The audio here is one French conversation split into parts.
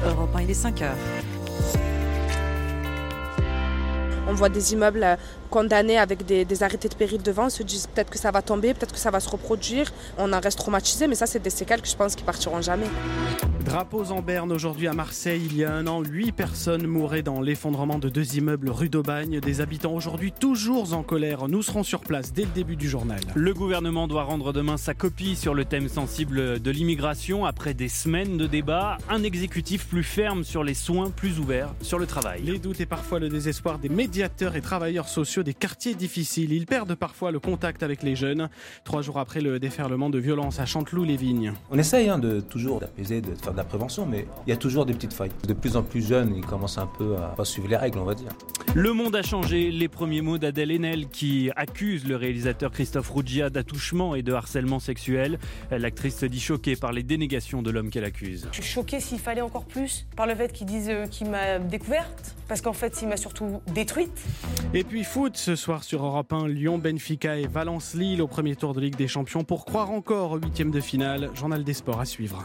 Europe 1, il est 5h. On voit des immeubles condamnés avec des arrêtés de péril devant. On se dit peut-être que ça va tomber, peut-être que ça va se reproduire. On en reste traumatisé, mais ça, c'est des séquelles que je pense qu'ils partiront jamais. Drapeaux en berne aujourd'hui à Marseille. Il y a un an, 8 personnes mouraient dans l'effondrement de 2 immeubles rue d'Aubagne. Des habitants aujourd'hui toujours en colère. Nous serons sur place dès le début du journal. Le gouvernement doit rendre demain sa copie sur le thème sensible de l'immigration. Après des semaines de débats, un exécutif plus ferme sur les soins, plus ouvert sur le travail. Les doutes et parfois le désespoir des médiateurs et travailleurs sociaux des quartiers difficiles. Ils perdent parfois le contact avec les jeunes. 3 jours après le déferlement de violence à Chanteloup-les-Vignes. On essaye de toujours d'apaiser, de faire de la prévention, mais il y a toujours des petites failles. De plus en plus jeunes, ils commencent un peu à pas suivre les règles, on va dire. Le monde a changé. Les premiers mots d'Adèle Haenel qui accuse le réalisateur Christophe Ruggia d'attouchement et de harcèlement sexuel. L'actrice se dit choquée par les dénégations de l'homme qu'elle accuse. Je suis choquée s'il fallait encore plus par le fait qu'ils disent qu'il m'a découverte, parce qu'en fait il m'a surtout détruite. Et puis foot ce soir sur Europe 1, Lyon, Benfica et Valence-Lille au premier tour de Ligue des Champions pour croire encore au 8e de finale. Journal des sports à suivre.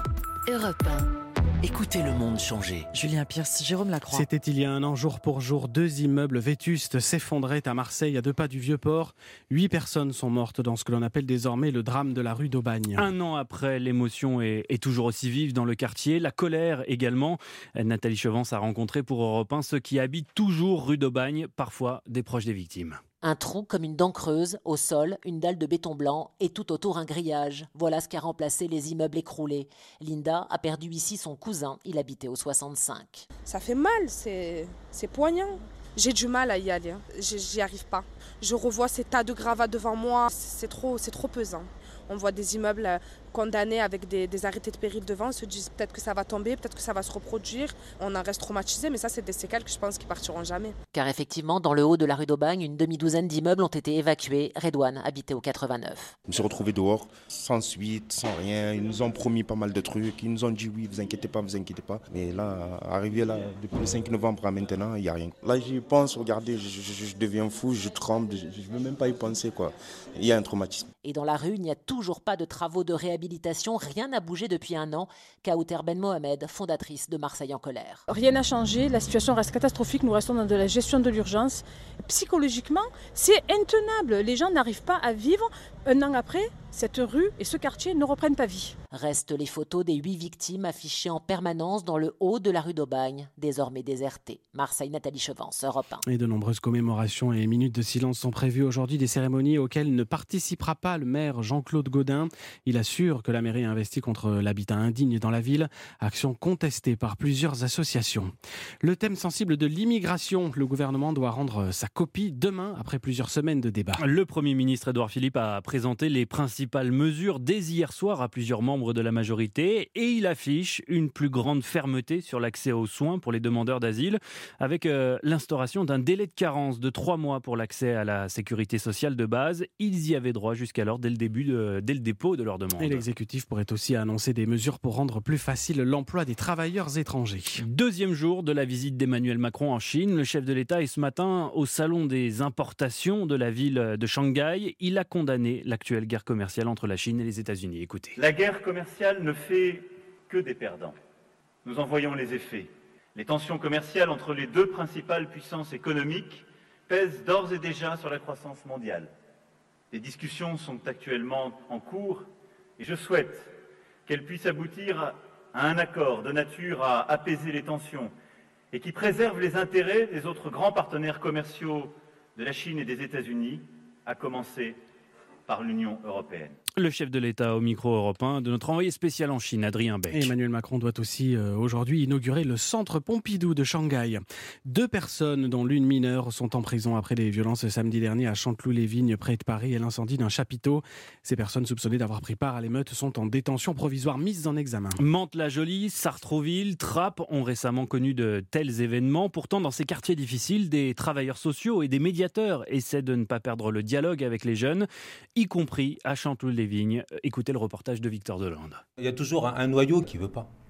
Europe 1. Écoutez le monde changer. Julien Pierce, Jérôme Lacroix. C'était il y a un an, jour pour jour, 2 immeubles vétustes s'effondraient à Marseille, à 2 pas du Vieux-Port. 8 personnes sont mortes dans ce que l'on appelle désormais le drame de la rue d'Aubagne. Un an après, l'émotion est toujours aussi vive dans le quartier. La colère également. Nathalie Chevance a rencontré pour Europe 1 ceux qui habitent toujours rue d'Aubagne, parfois des proches des victimes. Un trou comme une dent creuse, au sol, une dalle de béton blanc et tout autour un grillage. Voilà ce qui a remplacé les immeubles écroulés. Linda a perdu ici son cousin, il habitait au 65. Ça fait mal, c'est poignant. J'ai du mal à y aller, j'y arrive pas. Je revois ces tas de gravats devant moi, c'est trop pesant. On voit des immeubles condamnés avec des arrêtés de péril devant. On se dit peut-être que ça va tomber, peut-être que ça va se reproduire. On en reste traumatisé, mais ça, c'est des séquelles que je pense qu'ils partiront jamais. Car effectivement, dans le haut de la rue d'Aubagne, une demi-douzaine d'immeubles ont été évacués. Redouane habitait au 89. Je me suis retrouvé dehors, sans suite, sans rien. Ils nous ont promis pas mal de trucs. Ils nous ont dit oui, vous inquiétez pas. Mais là, arrivé là, depuis le 5 novembre à maintenant, il n'y a rien. Là, j'y pense, regardez, je deviens fou, je tremble, je ne veux même pas y penser, quoi. Il y a un traumatisme. Et dans la rue, il n'y a toujours pas de travaux de réhabilitation. Rien n'a bougé depuis un an. Kauter Ben Mohamed, fondatrice de Marseille en colère. Rien n'a changé, la situation reste catastrophique, nous restons dans de la gestion de l'urgence. Psychologiquement, c'est intenable. Les gens n'arrivent pas à vivre. Un an après, cette rue et ce quartier ne reprennent pas vie. Restent les photos des 8 victimes affichées en permanence dans le haut de la rue d'Aubagne, désormais désertée. Marseille, Nathalie Chevance, Europe 1. Et de nombreuses commémorations et minutes de silence sont prévues aujourd'hui, des cérémonies auxquelles ne participera pas le maire Jean-Claude Gaudin. Il assure que la mairie a investi contre l'habitat indigne dans la ville, action contestée par plusieurs associations. Le thème sensible de l'immigration, le gouvernement doit rendre sa copie demain après plusieurs semaines de débats. Le Premier ministre Édouard Philippe a présenté les principales mesures dès hier soir à plusieurs membres de la majorité et il affiche une plus grande fermeté sur l'accès aux soins pour les demandeurs d'asile avec l'instauration d'un délai de carence de 3 mois pour l'accès à la sécurité sociale de base. Ils y avaient droit jusqu'alors dès le dépôt de leur demande. Et l'exécutif pourrait aussi annoncer des mesures pour rendre plus facile l'emploi des travailleurs étrangers. 2e jour de la visite d'Emmanuel Macron en Chine. Le chef de l'État est ce matin au salon des importations de la ville de Shanghai. Il a condamné l'actuelle guerre commerciale entre la Chine et les États-Unis. Écoutez. La guerre commerciale ne fait que des perdants. Nous en voyons les effets. Les tensions commerciales entre les 2 principales puissances économiques pèsent d'ores et déjà sur la croissance mondiale. Les discussions sont actuellement en cours et je souhaite qu'elles puissent aboutir à un accord de nature à apaiser les tensions et qui préserve les intérêts des autres grands partenaires commerciaux de la Chine et des États-Unis, à commencer par l'Union européenne. Le chef de l'État au micro européen de notre envoyé spécial en Chine, Adrien Beck. Et Emmanuel Macron doit aussi aujourd'hui inaugurer le centre Pompidou de Shanghai. 2 personnes, dont l'une mineure, sont en prison après les violences samedi dernier à Chanteloup-les-Vignes, près de Paris, et l'incendie d'un chapiteau. Ces personnes soupçonnées d'avoir pris part à l'émeute sont en détention provisoire mises en examen. Mantes-la-Jolie, Sartrouville, Trappes ont récemment connu de tels événements. Pourtant, dans ces quartiers difficiles, des travailleurs sociaux et des médiateurs essaient de ne pas perdre le dialogue avec les jeunes, y compris à Chanteloup-les-Vignes. Écoutez le reportage de Victor Delande. Il y a toujours un noyau qui ne veut pas.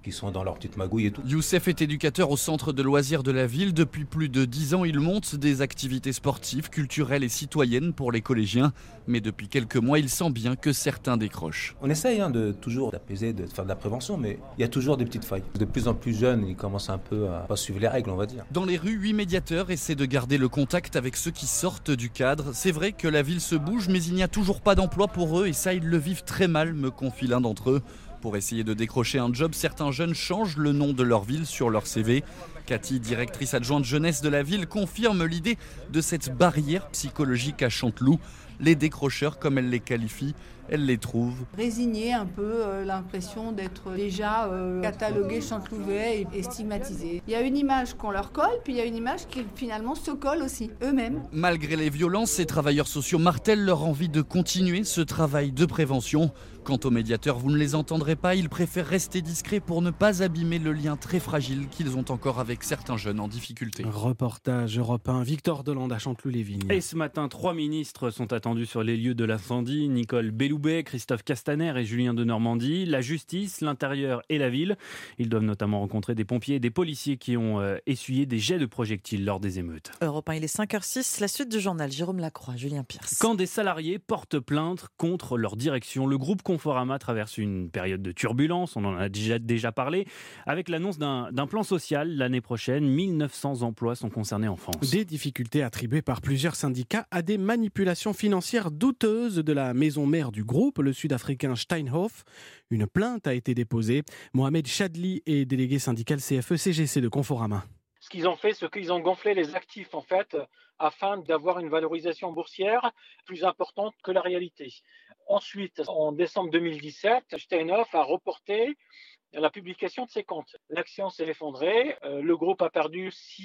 qui sont dans leur petite magouille et tout. Youssef est éducateur au centre de loisirs de la ville. Depuis plus de 10 ans, il monte des activités sportives, culturelles et citoyennes pour les collégiens. Mais depuis quelques mois, il sent bien que certains décrochent. On essaye de toujours d'apaiser, de faire de la prévention, mais il y a toujours des petites failles. De plus en plus jeunes, ils commencent un peu à pas suivre les règles, on va dire. Dans les rues, 8 médiateurs essaient de garder le contact avec ceux qui sortent du cadre. C'est vrai que la ville se bouge, mais il n'y a toujours pas d'emploi pour eux et ça, ils le vivent très mal, me confie l'un d'entre eux. Pour essayer de décrocher un job, certains jeunes changent le nom de leur ville sur leur CV. Cathy, directrice adjointe jeunesse de la ville, confirme l'idée de cette barrière psychologique à Chanteloup. Les décrocheurs, comme elle les qualifie, elle les trouve résignés, un peu l'impression d'être déjà catalogués chantelouvais et stigmatisés. Il y a une image qu'on leur colle, puis il y a une image qui finalement se colle aussi, eux-mêmes. Malgré les violences, ces travailleurs sociaux martèlent leur envie de continuer ce travail de prévention. Quant aux médiateurs, vous ne les entendrez pas, ils préfèrent rester discrets pour ne pas abîmer le lien très fragile qu'ils ont encore avec certains jeunes en difficulté. Reportage Europe 1, Victor Delande à Chanteloup-les-Vignes. Et ce matin, 3 ministres sont attendus sur les lieux de l'incendie. Nicole Belloubet, Christophe Castaner et Julien Denormandie. La justice, l'intérieur et la ville. Ils doivent notamment rencontrer des pompiers et des policiers qui ont essuyé des jets de projectiles lors des émeutes. Europe 1, il est 5h06, la suite du journal. Jérôme Lacroix, Julien Pierce. Quand des salariés portent plainte contre leur direction, le groupe Conforama traverse une période de turbulence, on en a déjà parlé, avec l'annonce d'un plan social l'année prochaine. 1900 emplois sont concernés en France. Des difficultés attribuées par plusieurs syndicats à des manipulations financières douteuses de la maison mère du groupe, le sud-africain Steinhoff. Une plainte a été déposée. Mohamed Chadli est délégué syndical CFE-CGC de Conforama. Ce qu'ils ont fait, c'est qu'ils ont gonflé les actifs en fait, afin d'avoir une valorisation boursière plus importante que la réalité. Ensuite, en décembre 2017, Steinhoff a reporté la publication de ses comptes. L'action s'est effondrée, le groupe a perdu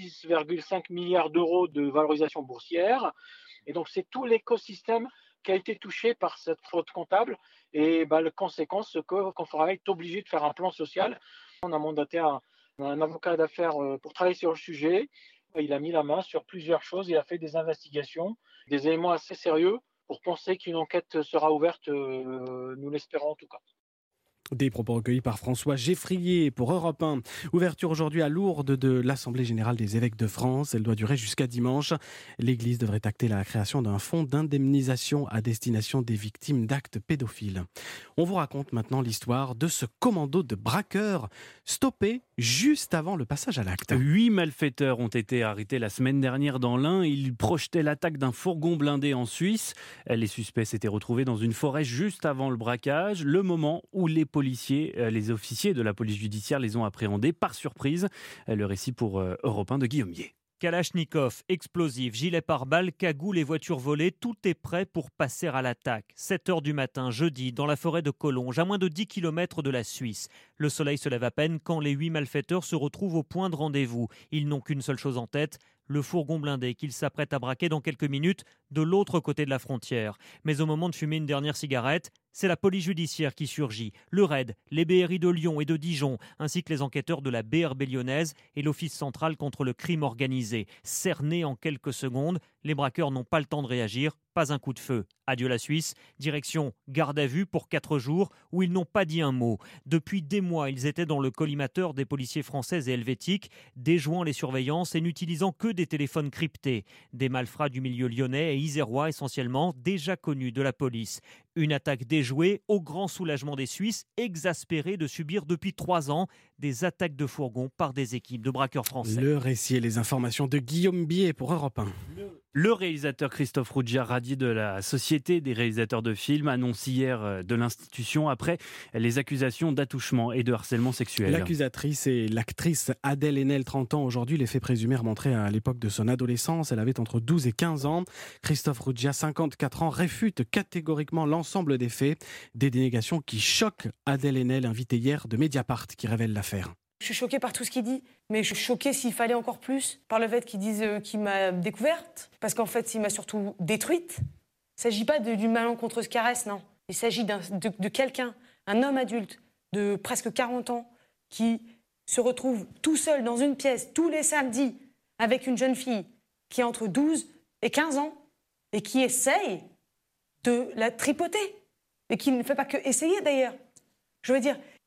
6,5 milliards d'euros de valorisation boursière. Et donc c'est tout l'écosystème qui a été touché par cette fraude comptable. Et la conséquence, c'est que Conforama est obligé de faire un plan social. On a mandaté un avocat d'affaires pour travailler sur le sujet. Il a mis la main sur plusieurs choses, il a fait des investigations, des éléments assez sérieux pour penser qu'une enquête sera ouverte, nous l'espérons en tout cas. Des propos recueillis par François Geffrier pour Europe 1. Ouverture aujourd'hui à Lourdes de l'Assemblée Générale des Évêques de France. Elle doit durer jusqu'à dimanche. L'Église devrait acter la création d'un fonds d'indemnisation à destination des victimes d'actes pédophiles. On vous raconte maintenant l'histoire de ce commando de braqueurs stoppé juste avant le passage à l'acte. 8 malfaiteurs ont été arrêtés la semaine dernière dans l'Ain. Ils projetaient l'attaque d'un fourgon blindé en Suisse. Les suspects s'étaient retrouvés dans une forêt juste avant le braquage, le moment où les officiers de la police judiciaire les ont appréhendés par surprise. Le récit pour Europe 1 de Guillaume Bier. Kalachnikov, explosifs, gilets pare-balles, cagoules et voitures volées, tout est prêt pour passer à l'attaque. 7h du matin, jeudi, dans la forêt de Collonges, à moins de 10 km de la Suisse. Le soleil se lève à peine quand les 8 malfaiteurs se retrouvent au point de rendez-vous. Ils n'ont qu'une seule chose en tête, le fourgon blindé qu'ils s'apprêtent à braquer dans quelques minutes de l'autre côté de la frontière. Mais au moment de fumer une dernière cigarette, c'est la police judiciaire qui surgit. Le RAID, les BRI de Lyon et de Dijon, ainsi que les enquêteurs de la BRB lyonnaise et l'Office central contre le crime organisé. Cernés en quelques secondes, les braqueurs n'ont pas le temps de réagir, pas un coup de feu. Adieu la Suisse, direction garde à vue pour 4 jours où ils n'ont pas dit un mot. Depuis des mois, ils étaient dans le collimateur des policiers français et helvétiques, déjouant les surveillances et n'utilisant que des téléphones cryptés. Des malfrats du milieu lyonnais et isérois essentiellement, déjà connus de la police. Une attaque déjouée au grand soulagement des Suisses, exaspérés de subir depuis 3 ans des attaques de fourgons par des équipes de braqueurs français. Le récit et les informations de Guillaume Bier pour Europe 1. Le réalisateur Christophe Ruggia, radié de la Société des réalisateurs de films, annonce hier de l'institution après les accusations d'attouchement et de harcèlement sexuel. L'accusatrice est l'actrice Adèle Haenel, 30 ans aujourd'hui. Les faits présumés remonteraient à l'époque de son adolescence. Elle avait entre 12 et 15 ans. Christophe Ruggia, 54 ans, réfute catégoriquement l'ensemble des faits. Des dénégations qui choquent Adèle Haenel, invitée hier de Mediapart, qui révèle l'affaire. Je suis choquée par tout ce qu'il dit, mais je suis choquée s'il fallait encore plus par le fait qu'il dise qu'il m'a découverte, parce qu'en fait, il m'a surtout détruite. Il ne s'agit pas d'une malencontreuse caresse, non. Il s'agit de quelqu'un, un homme adulte de presque 40 ans, qui se retrouve tout seul dans une pièce tous les samedis avec une jeune fille qui a entre 12 et 15 ans et qui essaye de la tripoter, et qui ne fait pas que essayer d'ailleurs. Je veux dire,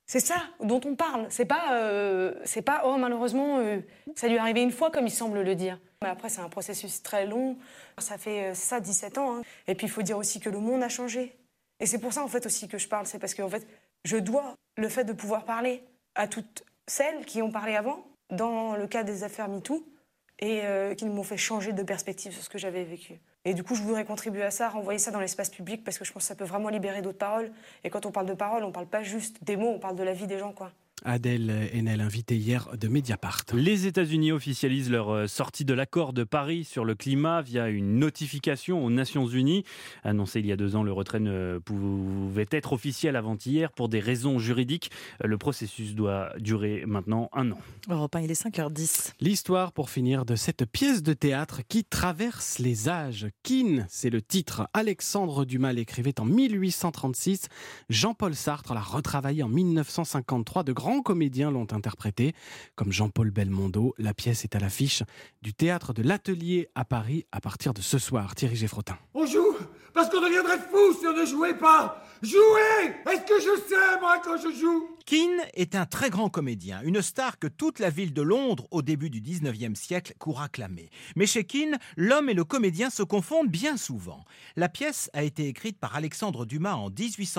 C'est ça dont on parle. C'est pas oh malheureusement ça lui est arrivé une fois comme il semble le dire. Mais après c'est un processus très long. Ça fait 17 ans. Hein. Et puis il faut dire aussi que le monde a changé. Et c'est pour ça en fait aussi que je parle. C'est parce que en fait je dois le fait de pouvoir parler à toutes celles qui ont parlé avant dans le cas des affaires MeToo et qui m'ont fait changer de perspective sur ce que j'avais vécu. Et du coup, je voudrais contribuer à ça, renvoyer ça dans l'espace public, parce que je pense que ça peut vraiment libérer d'autres paroles. Et quand on parle de paroles, on parle pas juste des mots, on parle de la vie des gens, quoi. Adèle Haenel, invitée hier de Mediapart. Les États-Unis officialisent leur sortie de l'accord de Paris sur le climat via une notification aux Nations Unies. Annoncé il y a 2 ans, le retrait ne pouvait être officiel avant-hier pour des raisons juridiques. Le processus doit durer maintenant 1 an. Europe 1, il est 5h10. L'histoire, pour finir, de cette pièce de théâtre qui traverse les âges. Kean, c'est le titre. Alexandre Dumas l'écrivait en 1836. Jean-Paul Sartre l'a retravaillé en 1953. De grands comédiens l'ont interprété, comme Jean-Paul Belmondo. La pièce est à l'affiche du théâtre de l'Atelier à Paris à partir de ce soir. Thierry Geffrotin. On joue parce qu'on deviendrait fou si on ne jouait pas. Jouer! Est-ce que je sais, moi, quand je joue? Kean est un très grand comédien, une star que toute la ville de Londres, au début du 19e siècle, court acclamer. Mais chez Kean, l'homme et le comédien se confondent bien souvent. La pièce a été écrite par Alexandre Dumas en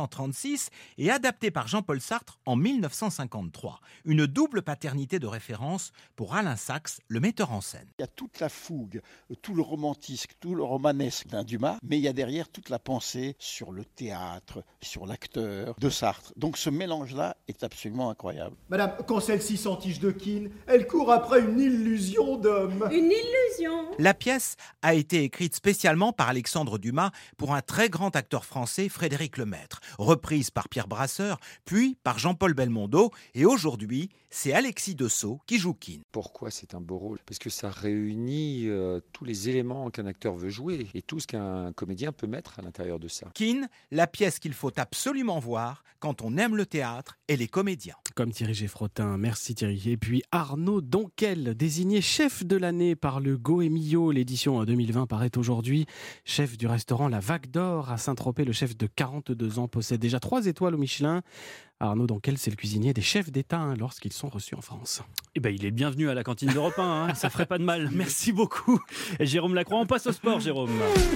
1836 et adaptée par Jean-Paul Sartre en 1953. Une double paternité de référence pour Alain Sachs, le metteur en scène. Il y a toute la fougue, tout le romantisme, tout le romanesque d'un Dumas, mais il y a derrière toute la pensée sur le théâtre, sur l'acteur de Sartre. Donc ce mélange-là est absolument incroyable. Madame, quand celle-ci s'entiche de Kean, elle court après une illusion d'homme. Une illusion? La pièce a été écrite spécialement par Alexandre Dumas pour un très grand acteur français, Frédéric Lemaître, reprise par Pierre Brasseur, puis par Jean-Paul Belmondo, et aujourd'hui, c'est Alexis Dessau qui joue Kean. Pourquoi c'est un beau rôle? Parce que ça réunit tous les éléments qu'un acteur veut jouer et tout ce qu'un comédien peut mettre à l'intérieur de ça. Kean, la pièce qu'il faut absolument voir quand on aime le théâtre et les comédiens. Comme Thierry Geffrotin, merci Thierry. Et puis Arnaud Donquel, désigné chef de l'année par le Goemio. L'édition 2020 paraît aujourd'hui. Chef du restaurant La Vague d'Or à Saint-Tropez, le chef de 42 ans possède déjà 3 étoiles au Michelin. Arnaud Donquel, c'est le cuisinier des chefs d'État lorsqu'ils sont reçus en France. Eh ben, il est bienvenu à la cantine d'Europe 1, ça ferait pas de mal. Merci beaucoup. Jérôme Lacroix, on passe au sport, Jérôme.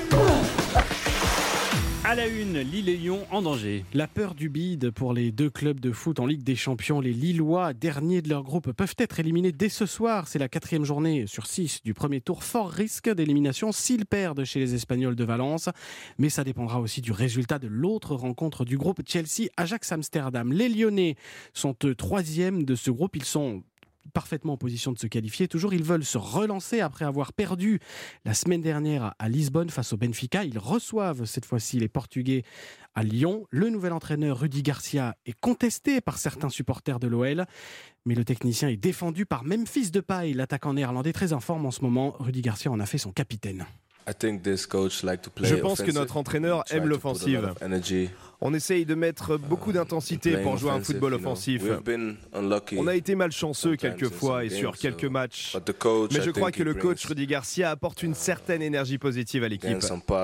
À la une, Lille et Lyon en danger. La peur du bide pour les 2 clubs de foot en Ligue des Champions. Les Lillois, derniers de leur groupe, peuvent être éliminés dès ce soir. C'est la 4e journée sur 6 du premier tour. Fort risque d'élimination s'ils perdent chez les Espagnols de Valence. Mais ça dépendra aussi du résultat de l'autre rencontre du groupe Chelsea-Ajax-Amsterdam. Les Lyonnais sont 3e de ce groupe. Ils sont parfaitement en position de se qualifier. Toujours, ils veulent se relancer après avoir perdu la semaine dernière à Lisbonne face au Benfica. Ils reçoivent cette fois-ci les Portugais à Lyon. Le nouvel entraîneur Rudi Garcia est contesté par certains supporters de l'OL, mais le technicien est défendu par Memphis Depay, l'attaquant néerlandais très en forme en ce moment. Rudi Garcia en a fait son capitaine. Je pense que notre entraîneur aime l'offensive. On essaye de mettre beaucoup d'intensité pour jouer un football offensif. On a été malchanceux quelquefois et sur quelques matchs. Mais je crois que le coach Rudi Garcia apporte une certaine énergie positive à l'équipe.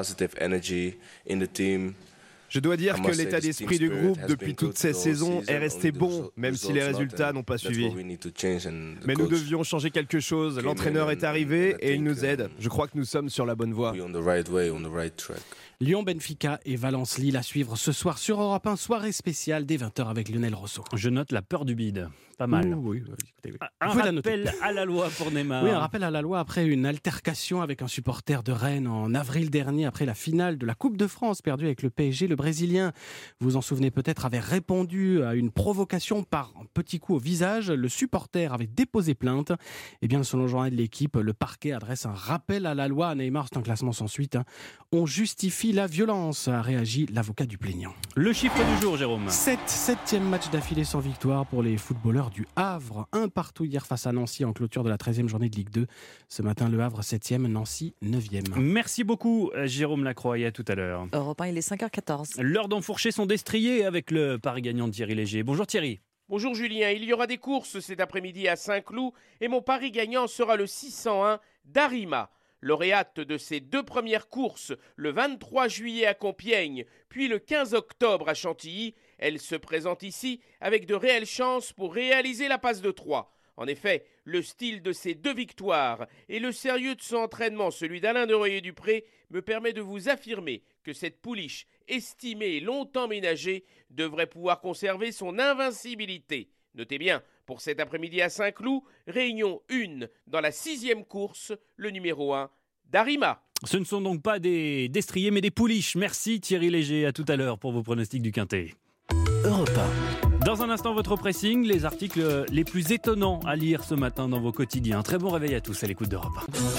Je dois dire que l'état d'esprit du groupe depuis toutes ces saisons est resté bon, même si les résultats n'ont pas suivi. Mais nous devions changer quelque chose. L'entraîneur est arrivé et il nous aide. Je crois que nous sommes sur la bonne voie. Lyon-Benfica et Valence-Lille à suivre ce soir sur Europe 1, soirée spéciale dès 20h avec Lionel Rousseau. Je note la peur du bide. Pas mal. Oui. Un rappel à la loi pour Neymar. Oui, un rappel à la loi après une altercation avec un supporter de Rennes en avril dernier, après la finale de la Coupe de France perdue avec le PSG. Le Brésilien, vous vous en souvenez peut-être, avait répondu à une provocation par un petit coup au visage. Le supporter avait déposé plainte. Et bien, selon le journal de l'équipe, le parquet adresse un rappel à la loi à Neymar. C'est un classement sans suite. On justifie la violence, a réagi l'avocat du plaignant. Le chiffre du jour, Jérôme. 7e match d'affilée sans victoire pour les footballeurs du Havre. 1-1 hier face à Nancy en clôture de la 13e journée de Ligue 2. Ce matin, le Havre 7e, Nancy 9e. Merci beaucoup, Jérôme Lacroix, et à tout à l'heure. Europe 1, il est 5h14. L'heure d'enfourcher son destrier avec le pari gagnant de Thierry Léger. Bonjour Thierry. Bonjour Julien, il y aura des courses cet après-midi à Saint-Cloud et mon pari gagnant sera le 601 d'Arima. Lauréate de ses 2 premières courses, le 23 juillet à Compiègne, puis le 15 octobre à Chantilly, Elle se présente ici avec de réelles chances pour réaliser la passe de 3. En effet, le style de ces 2 victoires et le sérieux de son entraînement, celui d'Alain de Royer-Dupré, me permet de vous affirmer que cette pouliche, estimée et longtemps ménagée, devrait pouvoir conserver son invincibilité. Notez bien, pour cet après-midi à Saint-Cloud, réunion 1 dans la 6e course, le numéro 1, Darima. Ce ne sont donc pas des destriers mais des pouliches. Merci Thierry Léger, à tout à l'heure pour vos pronostics du Quintet. Europe 1. Dans un instant, votre pressing, les articles les plus étonnants à lire ce matin dans vos quotidiens. Très bon réveil à tous à l'écoute d'Europe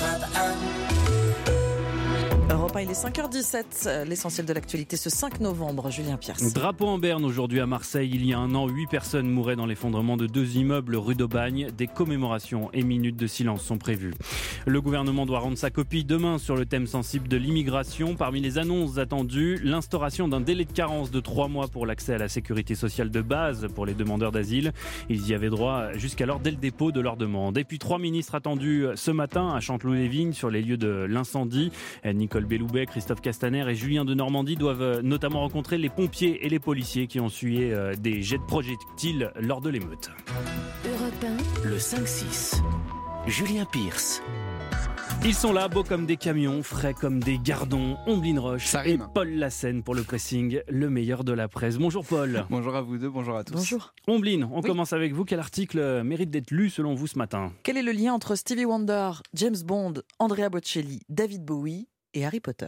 1. Europe 1, il est 5h17, l'essentiel de l'actualité ce 5 novembre, Julien Pierce. Drapeau en berne aujourd'hui à Marseille. Il y a un an, 8 personnes mouraient dans l'effondrement de 2 immeubles rue d'Aubagne. Des commémorations et minutes de silence sont prévues. Le gouvernement doit rendre sa copie demain sur le thème sensible de l'immigration. Parmi les annonces attendues, l'instauration d'un délai de carence de 3 mois pour l'accès à la sécurité sociale de base pour les demandeurs d'asile. Ils y avaient droit jusqu'alors dès le dépôt de leur demande. Et puis 3 ministres attendus ce matin à Chanteloup-les-Vignes sur les lieux de l'incendie. Nicole Belloubet, Christophe Castaner et Julien de Normandie doivent notamment rencontrer les pompiers et les policiers qui ont essuyé des jets de projectiles lors de l'émeute. Europe 1, le 5-6. Julien Pierce. Ils sont là, beaux comme des camions, frais comme des gardons. Omblin Roche et Paul Lassène pour le pressing, le meilleur de la presse. Bonjour Paul. Bonjour à vous deux, bonjour à tous. Bonjour. Omblin, on commence avec vous. Quel article mérite d'être lu selon vous ce matin ? Quel est le lien entre Stevie Wonder, James Bond, Andrea Bocelli, David Bowie et Harry Potter ?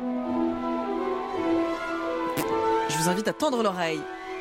Je vous invite à tendre l'oreille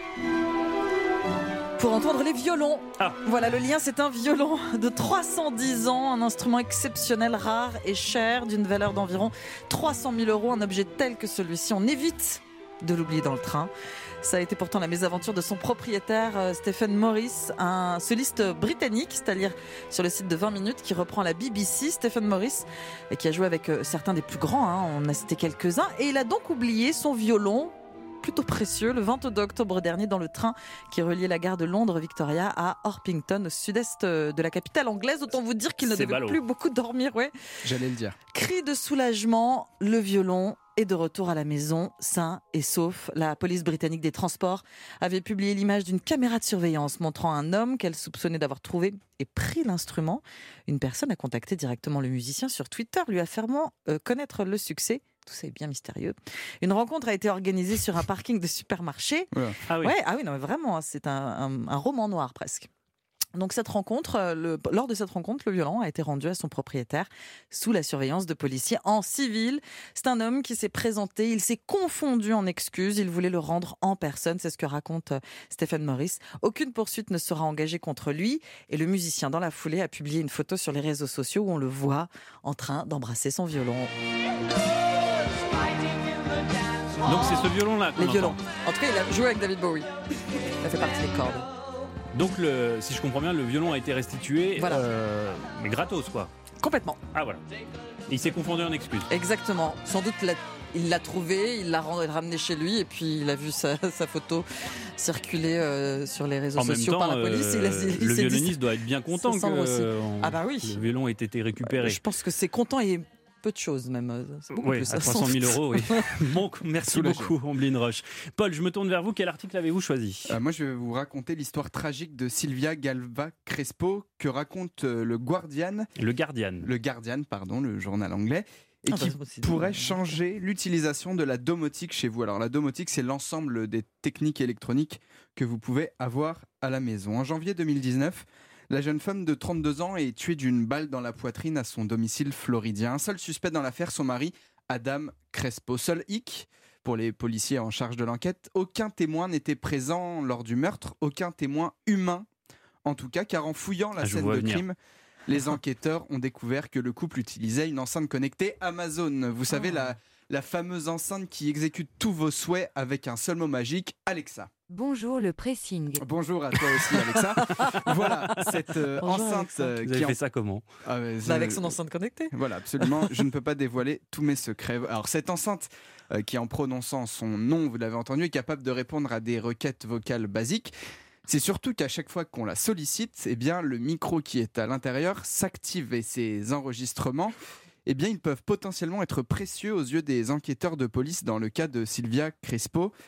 pour entendre les violons. Voilà, le lien, c'est un violon de 310 ans, un instrument exceptionnel, rare et cher, d'une valeur d'environ 300 000 €, un objet tel que celui-ci. On évite de l'oublier dans le train. Ça a été pourtant la mésaventure de son propriétaire, Stephen Morris, un soliste britannique, c'est-à-dire sur le site de 20 minutes, qui reprend la BBC. Stephen Morris, qui a joué avec certains des plus grands, on a cité quelques-uns, et il a donc oublié son violon, plutôt précieux, le 22 octobre dernier dans le train qui reliait la gare de Londres Victoria à Orpington, au sud-est de la capitale anglaise. Autant vous dire qu'il ne devait plus beaucoup dormir. Ouais. J'allais le dire. Cri de soulagement, le violon est de retour à la maison, sain et sauf. La police britannique des transports avait publié l'image d'une caméra de surveillance montrant un homme qu'elle soupçonnait d'avoir trouvé et pris l'instrument. Une personne a contacté directement le musicien sur Twitter, lui affirmant connaître le succès. Tout ça est bien mystérieux. Une rencontre a été organisée sur un parking de supermarché. Ah oui. Ouais, non, mais vraiment, c'est un roman noir presque. Donc cette rencontre, lors de cette rencontre, le violon a été rendu à son propriétaire sous la surveillance de policiers en civil. C'est un homme qui s'est présenté, il s'est confondu en excuses, il voulait le rendre en personne, c'est ce que raconte Stephen Morris. Aucune poursuite ne sera engagée contre lui et le musicien dans la foulée a publié une photo sur les réseaux sociaux où on le voit en train d'embrasser son violon. Donc c'est ce violon-là qu'on Les entend. violons. En tout cas, il a joué avec David Bowie. Il a fait partie des cordes. Donc si je comprends bien, le violon a été restitué, Voilà. Mais gratos quoi. Complètement. Ah voilà. Il s'est confondu en excuses. Exactement. Sans doute il l'a trouvé, il l'a ramené chez lui et puis il a vu sa photo circuler sur les réseaux sociaux par la police. Le violoniste doit être bien content Ah bah oui. Le violon ait été récupéré. Je pense que c'est content et peu de choses même. C'est beaucoup plus. À 300 000 €, oui. Bon, merci beaucoup, Omblin Roche. Paul, je me tourne vers vous. Quel article avez-vous choisi ? Moi, je vais vous raconter l'histoire tragique de Silvia Galva Crespo que raconte le Guardian. Le Guardian, le journal anglais. Et qui pourrait changer l'utilisation de la domotique chez vous. Alors la domotique, c'est l'ensemble des techniques électroniques que vous pouvez avoir à la maison. En janvier 2019, la jeune femme de 32 ans est tuée d'une balle dans la poitrine à son domicile floridien. Un seul suspect dans l'affaire, son mari, Adam Crespo. Seul hic, pour les policiers en charge de l'enquête, aucun témoin n'était présent lors du meurtre, aucun témoin humain en tout cas, car en fouillant la scène de crime, les enquêteurs ont découvert que le couple utilisait une enceinte connectée Amazon. Vous savez, la fameuse enceinte qui exécute tous vos souhaits avec un seul mot magique, Alexa. Bonjour le pressing. Bonjour à toi aussi Alexa. Voilà, cette enceinte Vous avez fait ça comment ? Avec son enceinte connectée. Voilà, absolument. Je ne peux pas dévoiler tous mes secrets. Alors cette enceinte qui, en prononçant son nom, vous l'avez entendu, est capable de répondre à des requêtes vocales basiques. C'est surtout qu'à chaque fois qu'on la sollicite, eh bien, le micro qui est à l'intérieur s'active et ces enregistrements, eh bien, ils peuvent potentiellement être précieux aux yeux des enquêteurs de police dans le cas de Silvia Crespo.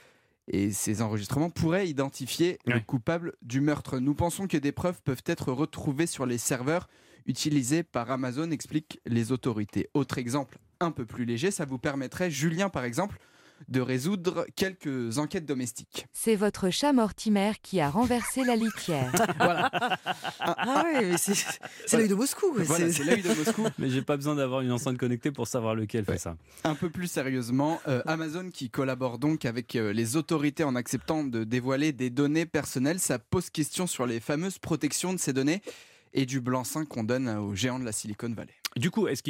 Et ces enregistrements pourraient identifier le coupable du meurtre. Nous pensons que des preuves peuvent être retrouvées sur les serveurs utilisés par Amazon, expliquent les autorités. Autre exemple un peu plus léger, ça vous permettrait, Julien par exemple, de résoudre quelques enquêtes domestiques. C'est votre chat Mortimer qui a renversé la litière. Voilà. Ah oui, mais c'est l'œil de Moscou. Voilà, c'est l'œil de Moscou. Mais j'ai pas besoin d'avoir une enceinte connectée pour savoir lequel fait ça. Un peu plus sérieusement, Amazon qui collabore donc avec les autorités en acceptant de dévoiler des données personnelles, ça pose question sur les fameuses protections de ces données et du blanc-seing qu'on donne aux géants de la Silicon Valley. Du coup, est-ce que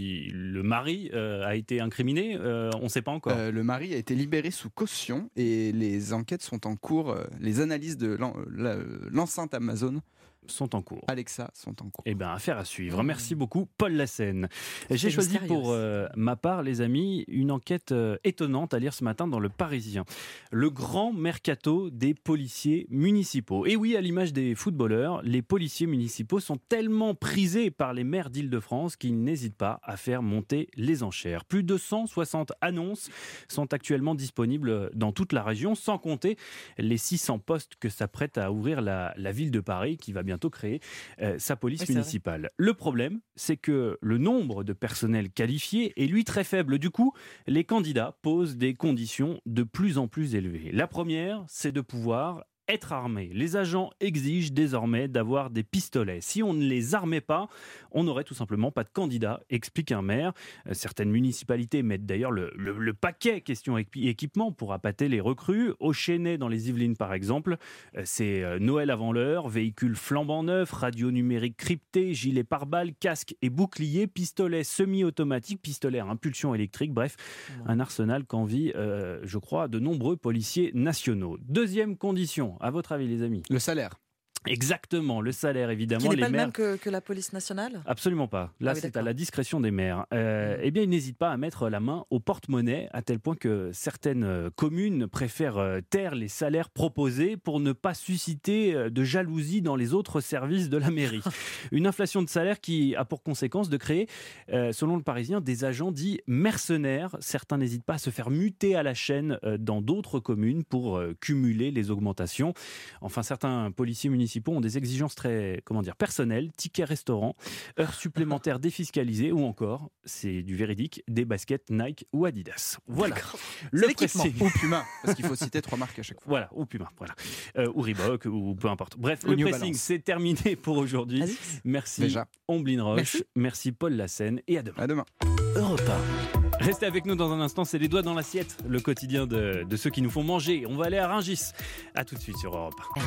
le mari a été incriminé ? On ne sait pas encore. Le mari a été libéré sous caution et les enquêtes sont en cours. Les analyses de l'enceinte Amazon sont en cours. Alexa sont en cours. Eh bien, affaire à suivre. Merci beaucoup, Paul Lassène. J'ai choisi pour ma part, les amis, une enquête étonnante à lire ce matin dans Le Parisien. Le grand mercato des policiers municipaux. Et oui, à l'image des footballeurs, les policiers municipaux sont tellement prisés par les maires d'Île-de-France qu'ils n'hésitent pas à faire monter les enchères. Plus de 160 annonces sont actuellement disponibles dans toute la région, sans compter les 600 postes que s'apprête à ouvrir la ville de Paris, qui va bientôt créer sa police municipale. Le problème, c'est que le nombre de personnels qualifiés est lui très faible. Du coup, les candidats posent des conditions de plus en plus élevées. La première, c'est de pouvoir être armé. Les agents exigent désormais d'avoir des pistolets. Si on ne les armait pas, on n'aurait tout simplement pas de candidat, explique un maire. Certaines municipalités mettent d'ailleurs le paquet question équipement pour appâter les recrues. Au Chesnay, dans les Yvelines par exemple, c'est Noël avant l'heure, véhicules flambant neufs, radio numérique cryptée, gilet pare-balles, casque et bouclier, pistolet semi-automatique, pistolet à impulsion électrique, bref, un arsenal qu'envient, je crois, de nombreux policiers nationaux. Deuxième condition, à votre avis les amis ? Le salaire. Exactement, le salaire évidemment. Qui n'est pas le même que la police nationale ? Absolument pas. Là, c'est à la discrétion des maires. Eh bien, ils n'hésitent pas à mettre la main au porte-monnaie, à tel point que certaines communes préfèrent taire les salaires proposés pour ne pas susciter de jalousie dans les autres services de la mairie. Une inflation de salaire qui a pour conséquence de créer, selon le Parisien, des agents dits mercenaires. Certains n'hésitent pas à se faire muter à la chaîne dans d'autres communes pour cumuler les augmentations. Enfin, certains policiers municipaux ont des exigences très, personnelles, tickets restaurant, heures supplémentaires défiscalisées ou encore, c'est du véridique, des baskets Nike ou Adidas. Voilà. Le pressing. Ou Puma, parce qu'il faut citer 3 marques à chaque fois. Voilà, ou Puma, voilà. Ou Reebok, ou peu importe. Bref, le pressing, c'est terminé pour aujourd'hui. Merci déjà. Omblin Roche, merci Paul Lassène et à demain. À demain. Europe 1. Restez avec nous dans un instant, c'est les doigts dans l'assiette, le quotidien de ceux qui nous font manger. On va aller à Rungis. À tout de suite sur Europe 1.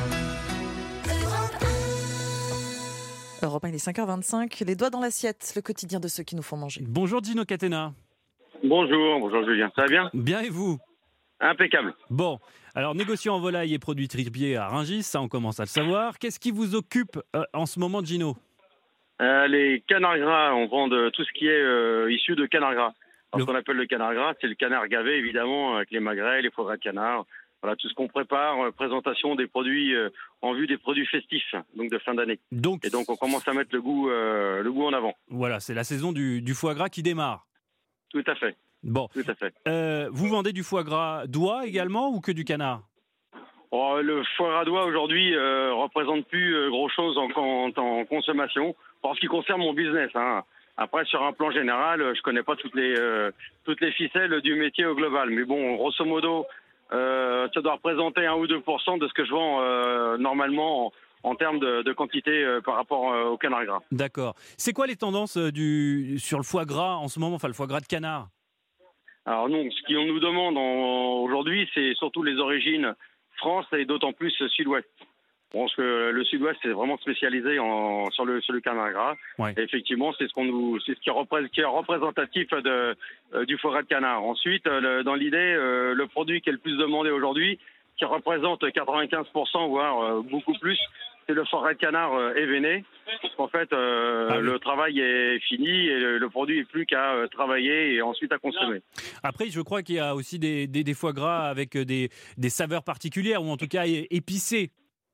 Europe 1, il est 5h25. Les doigts dans l'assiette, le quotidien de ceux qui nous font manger. Bonjour Gino Catena. Bonjour Julien, ça va bien ? Bien et vous ? Impeccable. Bon, alors négociant en volaille et produits tripiers à Rungis, ça on commence à le savoir. Qu'est-ce qui vous occupe en ce moment, Gino ? Les canards gras, on vend tout ce qui est issu de canard gras. Alors, ce qu'on appelle le canard gras, c'est le canard gavé évidemment, avec les magrets, les foie gras de canard. Voilà, tout ce qu'on prépare, présentation des produits en vue des produits festifs, donc de fin d'année. Et donc on commence à mettre le goût en avant. Voilà, c'est la saison du foie gras qui démarre. Tout à fait. Bon. Tout à fait. Vous vendez du foie gras d'oie également ou que du canard ? Le foie gras d'oie aujourd'hui représente plus gros chose en consommation. En ce qui concerne mon business, hein. Après, sur un plan général, je connais pas toutes les ficelles du métier au global. Mais bon, grosso modo, ça doit représenter 1 ou 2% de ce que je vends normalement en termes de quantité par rapport au canard gras. D'accord. C'est quoi les tendances sur le foie gras en ce moment, enfin le foie gras de canard ? Alors non, ce qu'on nous demande aujourd'hui, c'est surtout les origines France et d'autant plus Sud-Ouest. Je pense que le Sud-Ouest est vraiment spécialisé sur le canard gras. Ouais. Et effectivement, c'est ce qui est représentatif du foie gras de canard. Ensuite, dans l'idée, le produit qui est le plus demandé aujourd'hui, qui représente 95%, voire beaucoup plus, c'est le foie gras de canard événé. Parce qu'en fait, le travail est fini et le produit n'est plus qu'à travailler et ensuite à consommer. Après, je crois qu'il y a aussi des foie gras avec des saveurs particulières ou en tout cas épicées.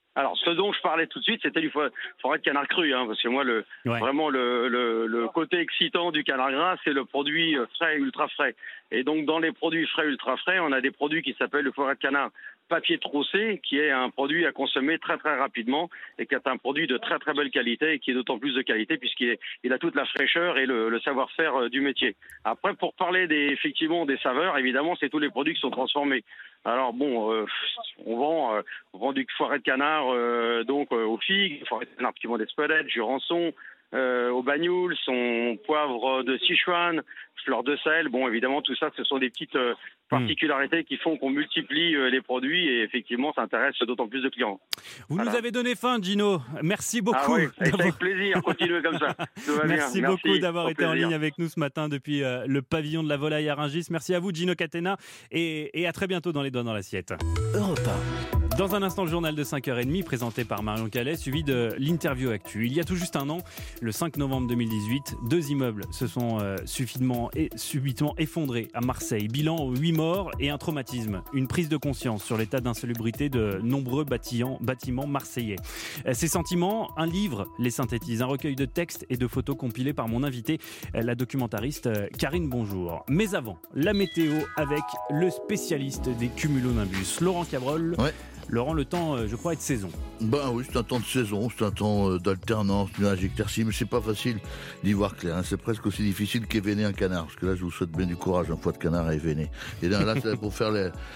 Alors, ce dont je parlais tout de suite, c'était du forêt de canard cru, parce que moi, vraiment le côté excitant du canard gras, c'est le produit frais, ultra frais. Et donc, dans les produits frais, ultra frais, on a des produits qui s'appellent le forêt de canard papier troussé, qui est un produit à consommer très très rapidement et qui est un produit de très très belle qualité et qui est d'autant plus de qualité puisqu'il a toute la fraîcheur et le savoir-faire du métier. Après, pour parler effectivement des saveurs, évidemment, c'est tous les produits qui sont transformés. Alors bon, on vend du forêt de canard aux figues, forêt de canard qui vend des spolettes, Jurançon, au bagnoul, son poivre de Sichuan, fleur de sel. Bon, évidemment, tout ça, ce sont des petites particularités qui font qu'on multiplie les produits et effectivement, ça intéresse d'autant plus de clients. Vous nous avez donné faim, Gino. Merci beaucoup. Ah oui, avec plaisir. Continuez comme ça. Tout va Merci bien. beaucoup d'avoir été plaisir. en ligne avec nous ce matin depuis le pavillon de la volaille à Rungis. Merci à vous, Gino Catena, et à très bientôt dans Les Doigts dans l'assiette. Europe 1. Dans un instant, le journal de 5h30 présenté par Marion Calais, suivi de l'interview actu. Il y a tout juste un an, le 5 novembre 2018, 2 immeubles se sont subitement effondrés à Marseille. Bilan 8 morts et un traumatisme. Une prise de conscience sur l'état d'insalubrité de nombreux bâtiments marseillais. Ces sentiments, un livre les synthétise, un recueil de textes et de photos compilés par mon invitée, la documentariste Karine Bonjour. Mais avant, la météo avec le spécialiste des cumulonimbus, Laurent Cabrol. Ouais. Laurent, le temps, je crois, est de saison. Ben oui, c'est un temps de saison, c'est un temps d'alternance, nuages éclaircis, mais c'est pas facile d'y voir clair. C'est presque aussi difficile qu'évener un canard, parce que là, je vous souhaite bien du courage, un foie de canard à évener. Et là, pour faire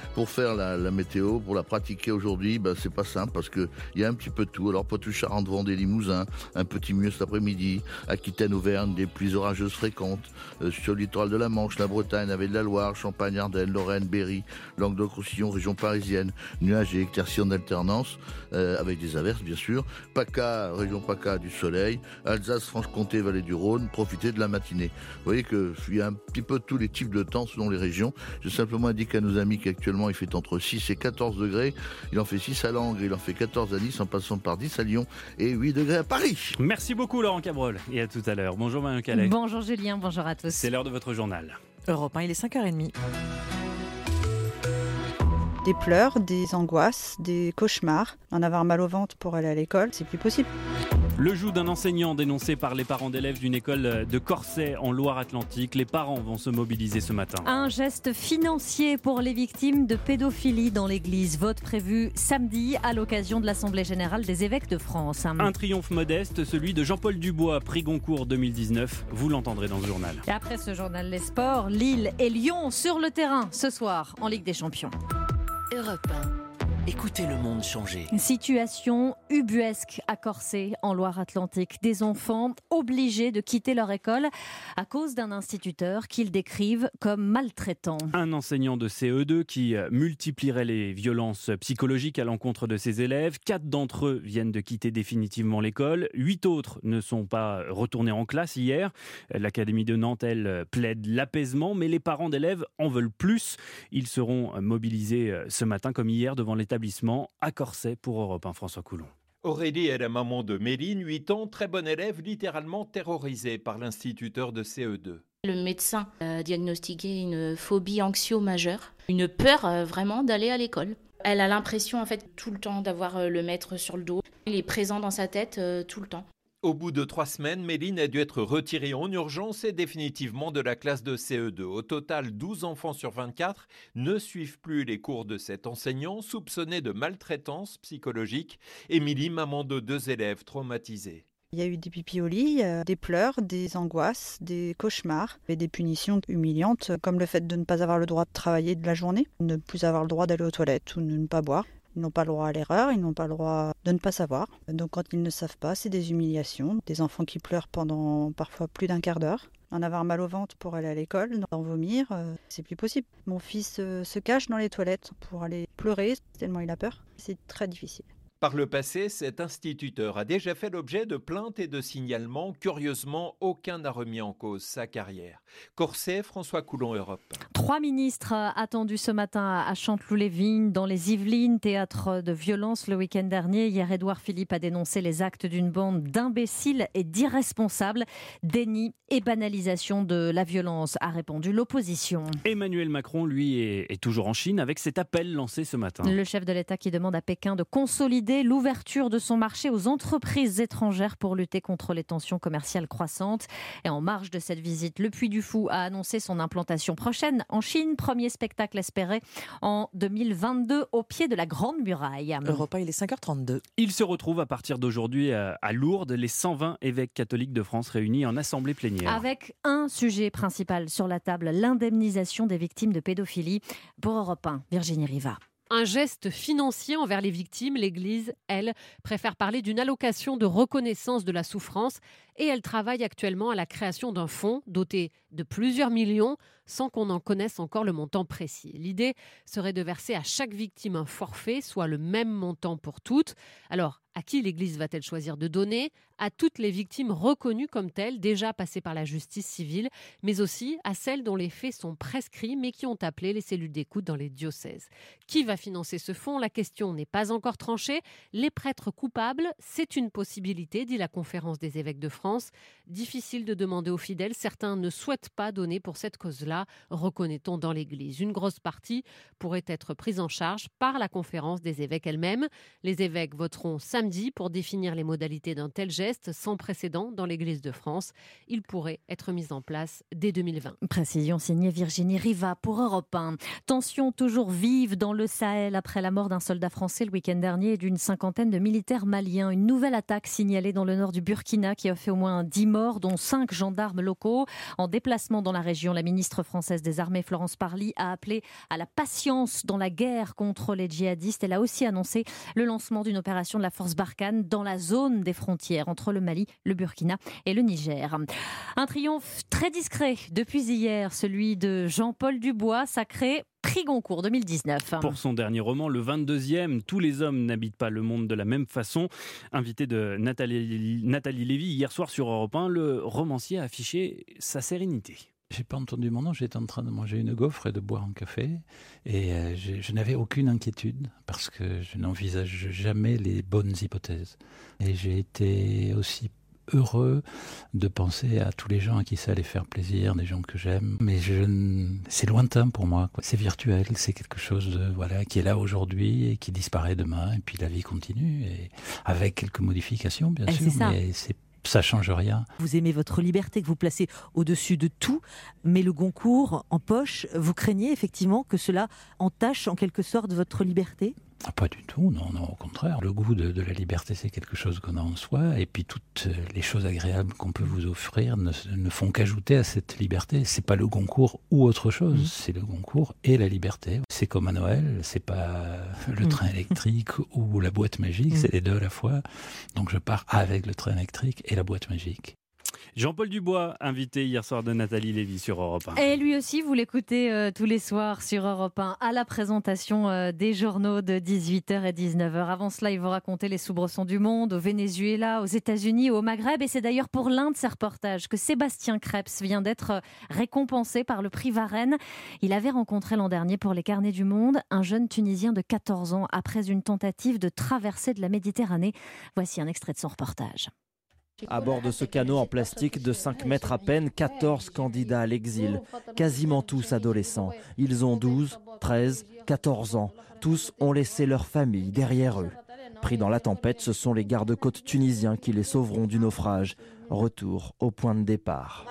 la météo, pour la pratiquer aujourd'hui, c'est pas simple, parce que il y a un petit peu de tout. Alors, Poitou-Charentes, Vendée, Limousin, un petit mieux cet après-midi, Aquitaine, Auvergne, des pluies orageuses fréquentes, sur le littoral de la Manche, la Bretagne, la Vallée de la Loire, Champagne, Ardennes, Lorraine, Berry, Languedoc-Roussillon, région parisienne, nuages et éclaircies en alternance, avec des averses bien sûr. PACA, région PACA, du soleil. Alsace, Franche-Comté, Vallée du Rhône, profitez de la matinée. Vous voyez qu'il y a un petit peu tous les types de temps selon les régions. Je simplement indique à nos amis qu'actuellement il fait entre 6 et 14 degrés. Il en fait 6 à Langres, il en fait 14 à Nice, en passant par 10 à Lyon et 8 degrés à Paris. Merci beaucoup Laurent Cabrol et à tout à l'heure. Bonjour Marion Calais. Bonjour Julien, bonjour à tous. C'est l'heure de votre journal. Europe 1, il est 5h30. Des pleurs, des angoisses, des cauchemars. En avoir mal au ventre pour aller à l'école, c'est plus possible. Le joug d'un enseignant dénoncé par les parents d'élèves d'une école de Corsay en Loire-Atlantique. Les parents vont se mobiliser ce matin. Un geste financier pour les victimes de pédophilie dans l'église. Vote prévu samedi à l'occasion de l'Assemblée Générale des évêques de France. Un triomphe modeste, celui de Jean-Paul Dubois, prix Goncourt 2019. Vous l'entendrez dans ce journal. Et après ce journal, les sports, Lille et Lyon sur le terrain ce soir en Ligue des Champions. Europe 1. Écoutez le monde changer. Situation ubuesque à Corsay, en Loire-Atlantique. Des enfants obligés de quitter leur école à cause d'un instituteur qu'ils décrivent comme maltraitant. Un enseignant de CE2 qui multiplierait les violences psychologiques à l'encontre de ses élèves. 4 d'entre eux viennent de quitter définitivement l'école. 8 autres ne sont pas retournés en classe hier. L'Académie de Nantes, elle, plaide l'apaisement, mais les parents d'élèves en veulent plus. Ils seront mobilisés ce matin comme hier devant l'établissement à Corsay pour Europe 1. François Coulon. Aurélie est la maman de Méline, 8 ans, très bonne élève, littéralement terrorisée par l'instituteur de CE2. Le médecin a diagnostiqué une phobie anxio-majeure, une peur vraiment d'aller à l'école. Elle a l'impression en fait tout le temps d'avoir le maître sur le dos. Il est présent dans sa tête tout le temps. Au bout de 3 semaines, Méline a dû être retirée en urgence et définitivement de la classe de CE2. Au total, 12 enfants sur 24 ne suivent plus les cours de cet enseignant soupçonné de maltraitance psychologique. Émilie, maman de 2 élèves traumatisés. Il y a eu des pipis au lit, des pleurs, des angoisses, des cauchemars et des punitions humiliantes comme le fait de ne pas avoir le droit de travailler de la journée, ne plus avoir le droit d'aller aux toilettes ou de ne pas boire. Ils n'ont pas le droit à l'erreur, ils n'ont pas le droit de ne pas savoir. Donc quand ils ne savent pas, c'est des humiliations. Des enfants qui pleurent pendant parfois plus d'un quart d'heure. En avoir mal au ventre pour aller à l'école, d'en vomir, c'est plus possible. Mon fils se cache dans les toilettes pour aller pleurer tellement il a peur. C'est très difficile. Par le passé, cet instituteur a déjà fait l'objet de plaintes et de signalements. Curieusement, aucun n'a remis en cause sa carrière. Corsay, François Coulon, Europe. 3 ministres attendus ce matin à Chanteloup-les-Vignes, dans les Yvelines, théâtre de violence le week-end dernier. Hier, Édouard Philippe a dénoncé les actes d'une bande d'imbéciles et d'irresponsables. Déni et banalisation de la violence, a répondu l'opposition. Emmanuel Macron, lui, est toujours en Chine avec cet appel lancé ce matin. Le chef de l'État qui demande à Pékin de consolider valider l'ouverture de son marché aux entreprises étrangères pour lutter contre les tensions commerciales croissantes. Et en marge de cette visite, le Puy du Fou a annoncé son implantation prochaine en Chine. Premier spectacle espéré en 2022 au pied de la Grande Muraille. Europa, il est 5h32. Il se retrouve à partir d'aujourd'hui à Lourdes, les 120 évêques catholiques de France réunis en assemblée plénière. Avec un sujet principal sur la table, l'indemnisation des victimes de pédophilie. Pour Europe 1, Virginie Riva. Un geste financier envers les victimes, l'Église, elle, préfère parler d'une allocation de reconnaissance de la souffrance et elle travaille actuellement à la création d'un fonds doté de plusieurs millions sans qu'on en connaisse encore le montant précis. L'idée serait de verser à chaque victime un forfait, soit le même montant pour toutes. Alors, à qui l'Église va-t-elle choisir de donner ? À toutes les victimes reconnues comme telles, déjà passées par la justice civile, mais aussi à celles dont les faits sont prescrits, mais qui ont appelé les cellules d'écoute dans les diocèses. Qui va financer ce fonds ? La question n'est pas encore tranchée. Les prêtres coupables, c'est une possibilité, dit la Conférence des évêques de France. Difficile de demander aux fidèles, certains ne souhaitent pas donner pour cette cause-là, reconnaît-on dans l'Église. Une grosse partie pourrait être prise en charge par la Conférence des évêques elle-même. Les évêques voteront samedi pour définir les modalités d'un tel geste sans précédent dans l'Église de France. Il pourrait être mis en place dès 2020. Précision signée Virginie Riva pour Europe 1. Tension toujours vive dans le Sahel après la mort d'un soldat français le week-end dernier et d'une cinquantaine de militaires maliens. Une nouvelle attaque signalée dans le nord du Burkina qui a fait au moins 10 morts, dont 5 gendarmes locaux. En déplacement dans la région, la ministre française des Armées, Florence Parly, a appelé à la patience dans la guerre contre les djihadistes. Elle a aussi annoncé le lancement d'une opération de la force Barkhane dans la zone des frontières entre le Mali, le Burkina et le Niger. Un triomphe très discret depuis hier, celui de Jean-Paul Dubois, sacré Prix Goncourt 2019. Pour son dernier roman, le 22e, Tous les hommes n'habitent pas le monde de la même façon. Invité de Nathalie Lévy hier soir sur Europe 1, le romancier a affiché sa sérénité. J'ai pas entendu mon nom, j'étais en train de manger une gaufre et de boire un café et je n'avais aucune inquiétude parce que je n'envisage jamais les bonnes hypothèses. Et j'ai été aussi heureux de penser à tous les gens à qui ça allait faire plaisir, des gens que j'aime. Mais c'est lointain pour moi, quoi. C'est virtuel, c'est quelque chose qui est là aujourd'hui et qui disparaît demain. Et puis la vie continue, et avec quelques modifications, bien sûr, mais ça change rien. Vous aimez votre liberté que vous placez au-dessus de tout, mais le Goncourt en poche, vous craignez effectivement que cela entache en quelque sorte votre liberté ? Pas du tout, non, au contraire. Le goût de la liberté, c'est quelque chose qu'on a en soi, et puis toutes les choses agréables qu'on peut vous offrir ne font qu'ajouter à cette liberté. C'est pas le Goncourt ou autre chose, c'est le Goncourt et la liberté. C'est comme à Noël, c'est pas le train électrique ou la boîte magique, c'est les deux à la fois. Donc je pars avec le train électrique et la boîte magique. Jean-Paul Dubois, invité hier soir de Nathalie Lévy sur Europe 1. Et lui aussi, vous l'écoutez tous les soirs sur Europe 1 à la présentation des journaux de 18h et 19h. Avant cela, il vous racontait les soubresauts du monde au Venezuela, aux États-Unis, au Maghreb. Et c'est d'ailleurs pour l'un de ses reportages que Sébastien Krebs vient d'être récompensé par le prix Varenne. Il avait rencontré l'an dernier pour les Carnets du Monde un jeune Tunisien de 14 ans après une tentative de traversée de la Méditerranée. Voici un extrait de son reportage. À bord de ce canot en plastique de 5 mètres à peine, 14 candidats à l'exil, quasiment tous adolescents. Ils ont 12, 13, 14 ans. Tous ont laissé leur famille derrière eux. Pris dans la tempête, ce sont les gardes-côtes tunisiens qui les sauveront du naufrage. Retour au point de départ.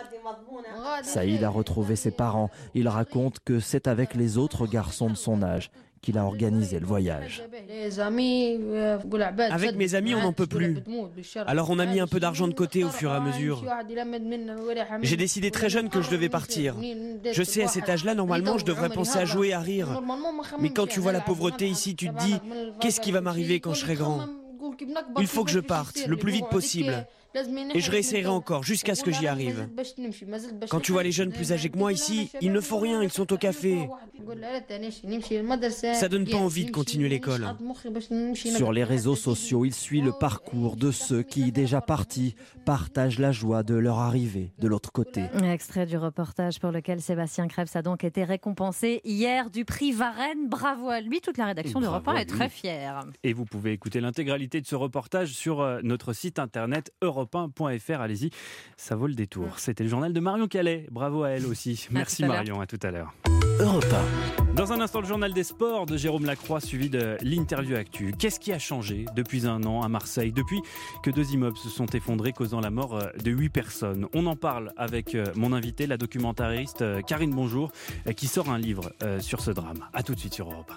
Saïd a retrouvé ses parents. Il raconte que c'est avec les autres garçons de son âge qu'il a organisé le voyage. Avec mes amis, on n'en peut plus. Alors on a mis un peu d'argent de côté au fur et à mesure. J'ai décidé très jeune que je devais partir. Je sais, à cet âge-là, normalement, je devrais penser à jouer, à rire. Mais quand tu vois la pauvreté ici, tu te dis, qu'est-ce qui va m'arriver quand je serai grand ? Il faut que je parte, le plus vite possible. Et je réessayerai encore, jusqu'à ce que j'y arrive. Quand tu vois les jeunes plus âgés que moi ici, ils ne font rien, ils sont au café. Ça donne pas envie de continuer l'école. Sur les réseaux sociaux, il suit le parcours de ceux qui, déjà partis, partagent la joie de leur arrivée de l'autre côté. Extrait du reportage pour lequel Sébastien Krebs a donc été récompensé hier du prix Varenne. Bravo à lui, toute la rédaction d'Europe 1 est très fière. Et vous pouvez écouter l'intégralité de ce reportage sur notre site internet europe1.fr. Allez-y, ça vaut le détour. C'était le journal de Marion Calais. Bravo à elle aussi. Merci Marion, à tout à l'heure. Europe 1. Dans un instant, le journal des sports de Jérôme Lacroix, suivi de l'interview actu. Qu'est-ce qui a changé depuis un an à Marseille, depuis que 2 immeubles se sont effondrés, causant la mort de 8 personnes? On en parle avec mon invitée, la documentariste Karine Bonjour, qui sort un livre sur ce drame. A tout de suite sur Europe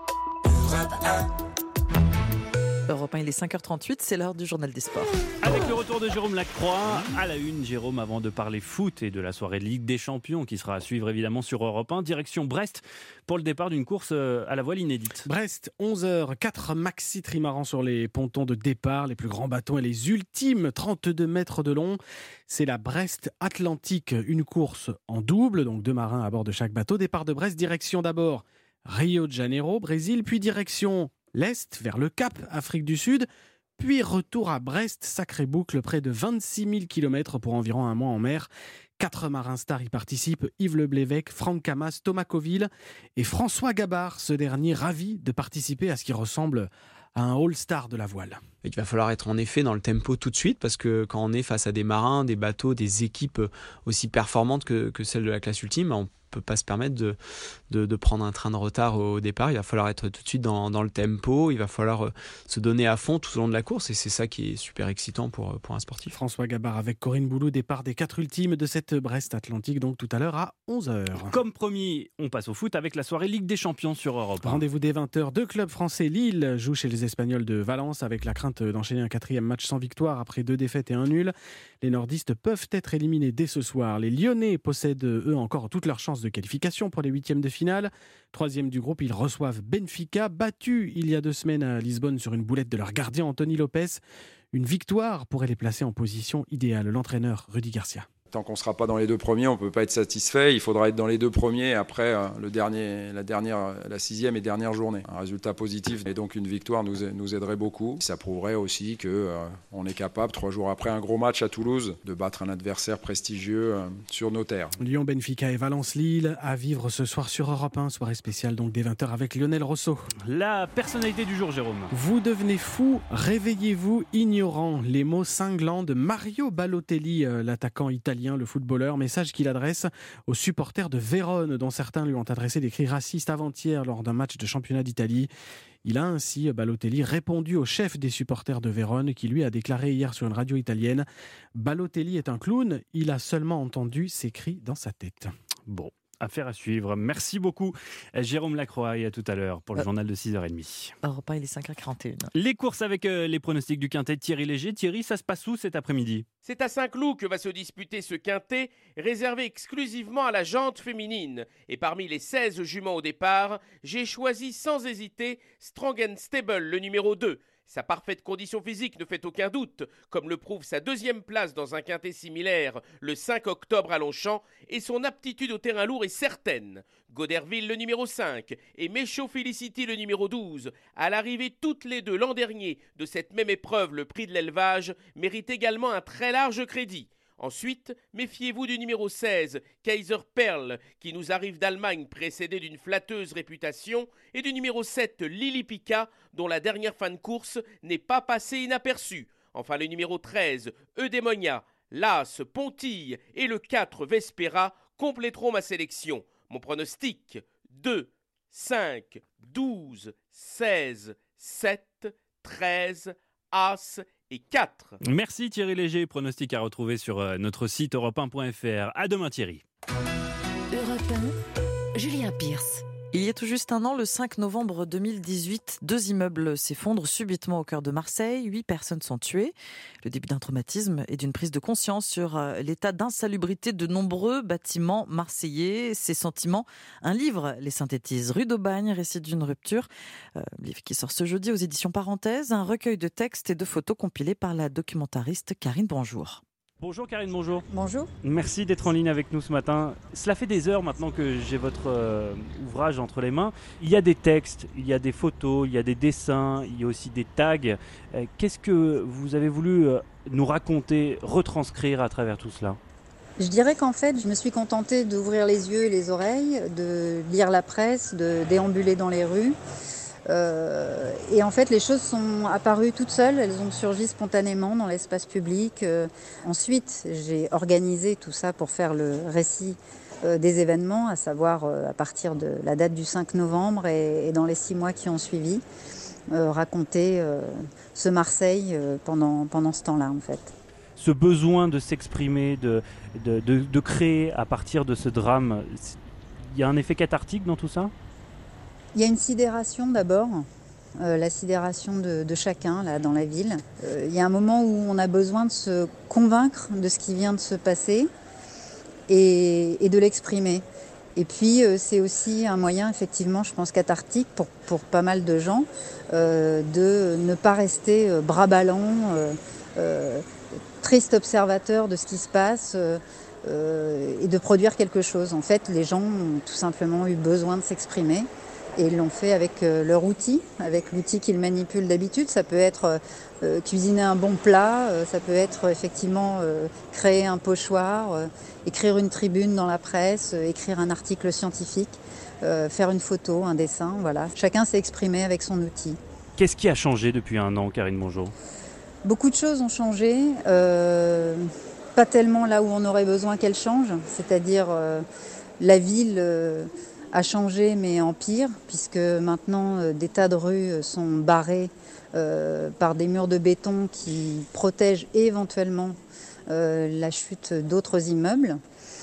1. Europe 1, il est 5h38, c'est l'heure du journal des sports. Avec le retour de Jérôme Lacroix, à la une, Jérôme, avant de parler foot et de la soirée de Ligue des Champions, qui sera à suivre évidemment sur Europe 1, direction Brest pour le départ d'une course à la voile inédite. Brest, 11h, 4 maxi trimarans sur les pontons de départ, les plus grands bateaux et les ultimes 32 mètres de long. C'est la Brest Atlantique, une course en double, donc 2 marins à bord de chaque bateau. Départ de Brest, direction d'abord Rio de Janeiro, Brésil, puis direction l'Est, vers le Cap, Afrique du Sud, puis retour à Brest, sacrée boucle, près de 26 000 km pour environ un mois en mer. 4 marins stars y participent, Yves Le Blévec, Franck Camas, Thomas Coville et François Gabard, ce dernier ravi de participer à ce qui ressemble à un all-star de la voile. Il va falloir être en effet dans le tempo tout de suite, parce que quand on est face à des marins, des bateaux, des équipes aussi performantes que celles de la classe ultime, on peut pas se permettre de prendre un train de retard au départ. Il va falloir être tout de suite dans le tempo, il va falloir se donner à fond tout au long de la course, et c'est ça qui est super excitant pour un sportif. François Gabard avec Corinne Boulou, départ des 4 ultimes de cette Brest Atlantique, donc tout à l'heure à 11h. Comme promis, on passe au foot avec la soirée Ligue des Champions sur Europe 1. Rendez-vous dès 20h, 2 clubs français. Lille joue chez les Espagnols de Valence avec la crainte d'enchaîner un 4e match sans victoire après 2 défaites et 1 nul. Les nordistes peuvent être éliminés dès ce soir. Les Lyonnais possèdent eux encore toutes leurs chances de qualification pour les 8e de finale. 3e du groupe, ils reçoivent Benfica, battu il y a 2 semaines à Lisbonne sur une boulette de leur gardien Anthony Lopez. Une victoire pourrait les placer en position idéale. L'entraîneur Rudy Garcia. Tant qu'on ne sera pas dans les 2 premiers, on ne peut pas être satisfait. Il faudra être dans les 2 premiers après la 6e et dernière journée. Un résultat positif et donc une victoire nous aiderait beaucoup. Ça prouverait aussi qu'on est capable, 3 jours après un gros match à Toulouse, de battre un adversaire prestigieux sur nos terres. Lyon, Benfica et Valence-Lille à vivre ce soir sur Europe 1. Soirée spéciale donc dès 20h avec Lionel Rosso. La personnalité du jour, Jérôme. Vous devenez fou, réveillez-vous ignorant. Les mots cinglants de Mario Balotelli, l'attaquant italien, le footballeur, message qu'il adresse aux supporters de Vérone, dont certains lui ont adressé des cris racistes avant-hier lors d'un match de championnat d'Italie. Il a ainsi, Balotelli, répondu au chef des supporters de Vérone qui lui a déclaré hier sur une radio italienne « Balotelli est un clown, il a seulement entendu ses cris dans sa tête ». Bon. Affaire à suivre. Merci beaucoup Jérôme Lacroix et à tout à l'heure pour le journal de 6h30. Europe 1, il est 5h41. Les courses avec les pronostics du quintet de Thierry Léger. Thierry, ça se passe où cet après-midi? C'est à Saint-Cloud que va se disputer ce quintet réservé exclusivement à la jante féminine. Et parmi les 16 juments au départ, j'ai choisi sans hésiter Strong and Stable, le numéro 2. Sa parfaite condition physique ne fait aucun doute, comme le prouve sa 2e place dans un quintet similaire le 5 octobre à Longchamp, et son aptitude au terrain lourd est certaine. Goderville le numéro 5 et Méchaud Felicity le numéro 12, à l'arrivée toutes les 2 l'an dernier de cette même épreuve, le prix de l'élevage, méritent également un très large crédit. Ensuite, méfiez-vous du numéro 16, Kaiser Perl, qui nous arrive d'Allemagne précédé d'une flatteuse réputation, et du numéro 7, Lily Pica, dont la dernière fin de course n'est pas passée inaperçue. Enfin, le numéro 13, Eudemonia, l'As, Pontille et le 4, Vespera compléteront ma sélection. Mon pronostic, 2, 5, 12, 16, 7, 13, As et 4. Merci Thierry Léger, pronostic à retrouver sur notre site europe1.fr. À demain Thierry. Europe 1, Julien Pierce. Il y a tout juste un an, le 5 novembre 2018, 2 immeubles s'effondrent subitement au cœur de Marseille. 8 personnes sont tuées. Le début d'un traumatisme et d'une prise de conscience sur l'état d'insalubrité de nombreux bâtiments marseillais. Ces sentiments, un livre les synthétise. Rue d'Aubagne, récit d'une rupture. Livre qui sort ce jeudi aux éditions Parenthèses. Un recueil de textes et de photos compilés par la documentariste Karine Bonjour. Bonjour Karine, bonjour. Bonjour. Merci d'être en ligne avec nous ce matin. Cela fait des heures maintenant que j'ai votre ouvrage entre les mains. Il y a des textes, il y a des photos, il y a des dessins, il y a aussi des tags. Qu'est-ce que vous avez voulu nous raconter, retranscrire à travers tout cela ? Je dirais qu'en fait, je me suis contentée d'ouvrir les yeux et les oreilles, de lire la presse, de déambuler dans les rues. Et en fait, les choses sont apparues toutes seules, elles ont surgi spontanément dans l'espace public. Ensuite, j'ai organisé tout ça pour faire le récit des événements, à savoir à partir de la date du 5 novembre et dans les 6 mois qui ont suivi, raconter ce Marseille pendant ce temps-là en fait. Ce besoin de s'exprimer, de créer à partir de ce drame, il y a un effet cathartique dans tout ça ? Il y a une sidération d'abord, la sidération de chacun là, dans la ville. Il y a un moment où on a besoin de se convaincre de ce qui vient de se passer et de l'exprimer. Et puis c'est aussi un moyen effectivement, je pense, cathartique pour pas mal de gens de ne pas rester bras ballants, triste observateur de ce qui se passe et de produire quelque chose. En fait, les gens ont tout simplement eu besoin de s'exprimer et ils l'ont fait avec leur outil, avec l'outil qu'ils manipulent d'habitude. Ça peut être cuisiner un bon plat, ça peut être effectivement créer un pochoir, écrire une tribune dans la presse, écrire un article scientifique, faire une photo, un dessin, voilà. Chacun s'est exprimé avec son outil. Qu'est-ce qui a changé depuis un an, Karine Mongeau ? Beaucoup de choses ont changé, pas tellement là où on aurait besoin qu'elles changent, c'est-à-dire la ville a changé mais en pire, puisque maintenant des tas de rues sont barrées par des murs de béton qui protègent éventuellement la chute d'autres immeubles.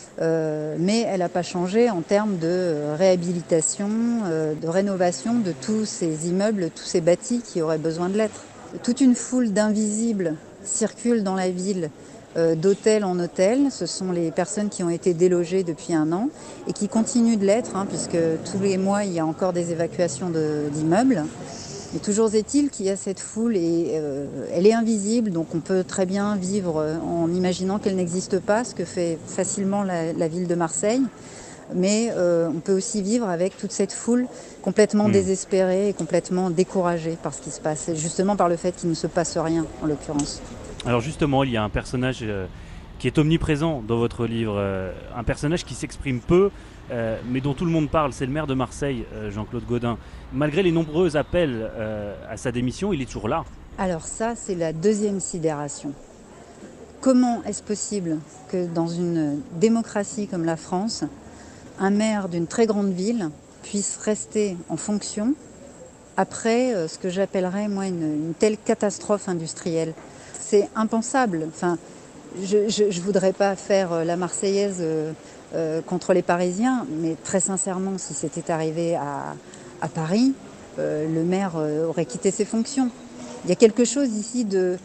Mais elle n'a pas changé en termes de réhabilitation, de rénovation de tous ces immeubles, tous ces bâtis qui auraient besoin de l'être. Toute une foule d'invisibles circule dans la ville d'hôtel en hôtel. Ce sont les personnes qui ont été délogées depuis un an et qui continuent de l'être, puisque tous les mois, il y a encore des évacuations d'immeubles. Et toujours est-il qu'il y a cette foule et elle est invisible, donc on peut très bien vivre en imaginant qu'elle n'existe pas, ce que fait facilement la ville de Marseille. Mais on peut aussi vivre avec toute cette foule complètement désespérée et complètement découragée par ce qui se passe, et justement par le fait qu'il ne se passe rien en l'occurrence. Alors justement, il y a un personnage qui est omniprésent dans votre livre, un personnage qui s'exprime peu, mais dont tout le monde parle, c'est le maire de Marseille, Jean-Claude Gaudin. Malgré les nombreux appels à sa démission, il est toujours là. Alors ça, c'est la deuxième sidération. Comment est-ce possible que dans une démocratie comme la France, un maire d'une très grande ville puisse rester en fonction après ce que j'appellerais moi une telle catastrophe industrielle? C'est impensable. Enfin, je voudrais pas faire la Marseillaise contre les Parisiens, mais très sincèrement, si c'était arrivé à Paris, le maire aurait quitté ses fonctions. Il y a quelque chose ici de...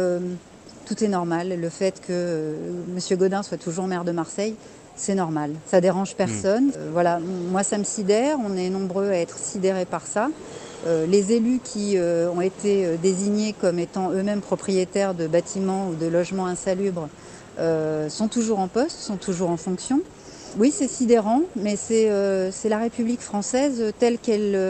tout est normal. Le fait que M. Gaudin soit toujours maire de Marseille, c'est normal. Ça dérange personne. Voilà, moi, ça me sidère. On est nombreux à être sidérés par ça. Les élus qui ont été désignés comme étant eux-mêmes propriétaires de bâtiments ou de logements insalubres sont toujours en poste, sont toujours en fonction. Oui, c'est sidérant, mais c'est la République française telle qu'elle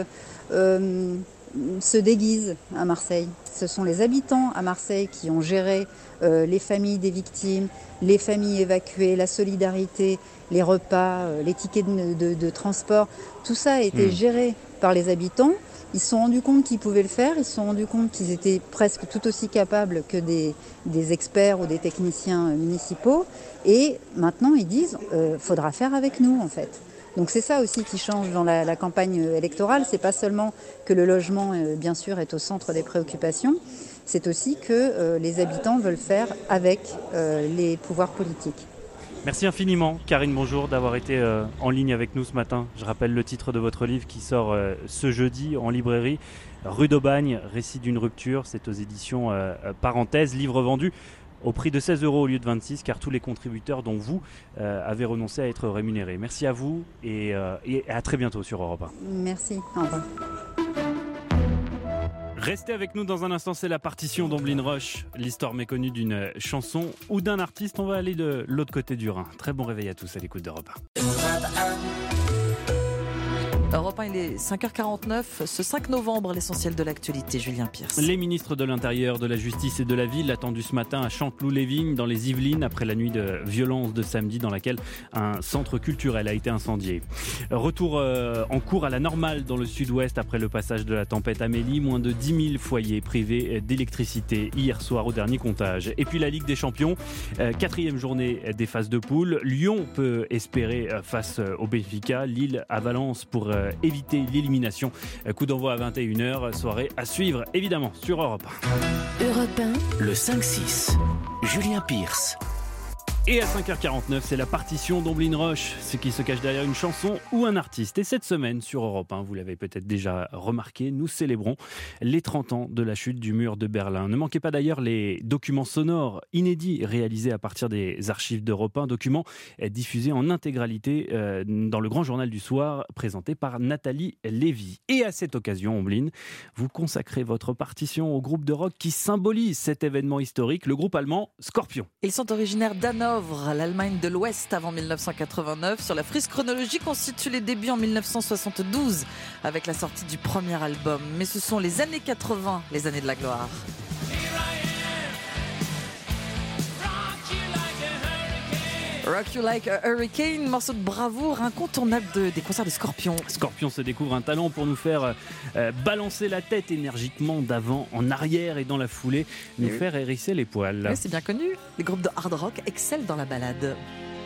se déguise à Marseille. Ce sont les habitants à Marseille qui ont géré les familles des victimes, les familles évacuées, la solidarité, les repas, les tickets de transport. Tout ça a été géré par les habitants. Ils se sont rendus compte qu'ils pouvaient le faire, ils se sont rendus compte qu'ils étaient presque tout aussi capables que des experts ou des techniciens municipaux. Et maintenant, ils disent faudra faire avec nous, en fait. Donc c'est ça aussi qui change dans la campagne électorale. C'est pas seulement que le logement, bien sûr, est au centre des préoccupations. C'est aussi que les habitants veulent faire avec les pouvoirs politiques. Merci infiniment, Karine Mongeau, d'avoir été en ligne avec nous ce matin. Je rappelle le titre de votre livre qui sort ce jeudi en librairie. Rue d'Aubagne, récit d'une rupture. C'est aux éditions Parenthèse. Livre vendu au prix de 16 € au lieu de 26, car tous les contributeurs, dont vous, avez renoncé à être rémunérés. Merci à vous et à très bientôt sur Europe 1. Merci, au revoir. Restez avec nous dans un instant, c'est la partition d'Omblin Roche, l'histoire méconnue d'une chanson ou d'un artiste. On va aller de l'autre côté du Rhin. Très bon réveil à tous à l'écoute d'Europe 1. Europe 1, il est 5h49. Ce 5 novembre, l'essentiel de l'actualité, Julien Pierce. Les ministres de l'Intérieur, de la Justice et de la Ville attendus ce matin à Chanteloup-les-Vignes, dans les Yvelines, après la nuit de violence de samedi dans laquelle un centre culturel a été incendié. Retour en cours à la normale dans le sud-ouest après le passage de la tempête Amélie. Moins de 10 000 foyers privés d'électricité hier soir au dernier comptage. Et puis la Ligue des Champions, 4e journée des phases de poule. Lyon peut espérer face au Benfica. Lille à Valence pour éviter l'élimination. Coup d'envoi à 21h. Soirée à suivre évidemment sur Europe 1. Europe 1, le 5-6. Julien Pierce. Et à 5h49, c'est la partition d'Omblin Roche, ce qui se cache derrière une chanson ou un artiste. Et cette semaine, sur Europe 1, vous l'avez peut-être déjà remarqué, nous célébrons les 30 ans de la chute du mur de Berlin. Ne manquez pas d'ailleurs les documents sonores inédits réalisés à partir des archives d'Europe 1, documents diffusés en intégralité dans le Grand Journal du Soir, présenté par Nathalie Lévy. Et à cette occasion, Omblin, vous consacrez votre partition au groupe de rock qui symbolise cet événement historique, le groupe allemand Scorpions. Ils sont originaires d'Hanovre, l'Allemagne de l'Ouest avant 1989. Sur la frise chronologique, on situe les débuts en 1972 avec la sortie du premier album. Mais ce sont les années 80, les années de la gloire. Rock You Like a Hurricane, morceau de bravoure incontournable des concerts de Scorpions. Scorpions se découvre un talent pour nous faire balancer la tête énergiquement d'avant en arrière et dans la foulée, nous faire hérisser les poils. Oui, c'est bien connu. Les groupes de hard rock excellent dans la balade.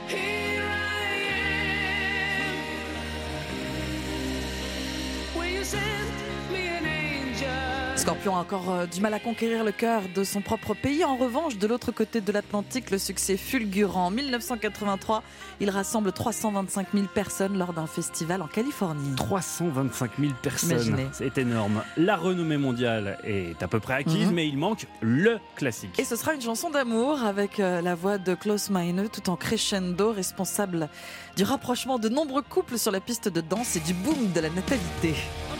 Scorpion a encore du mal à conquérir le cœur de son propre pays. En revanche, de l'autre côté de l'Atlantique, le succès fulgurant. En 1983, il rassemble 325 000 personnes lors d'un festival en Californie. 325 000 personnes, imaginez. C'est énorme. La renommée mondiale est à peu près acquise, mais il manque le classique. Et ce sera une chanson d'amour avec la voix de Klaus Meine tout en crescendo, responsable du rapprochement de nombreux couples sur la piste de danse et du boom de la natalité.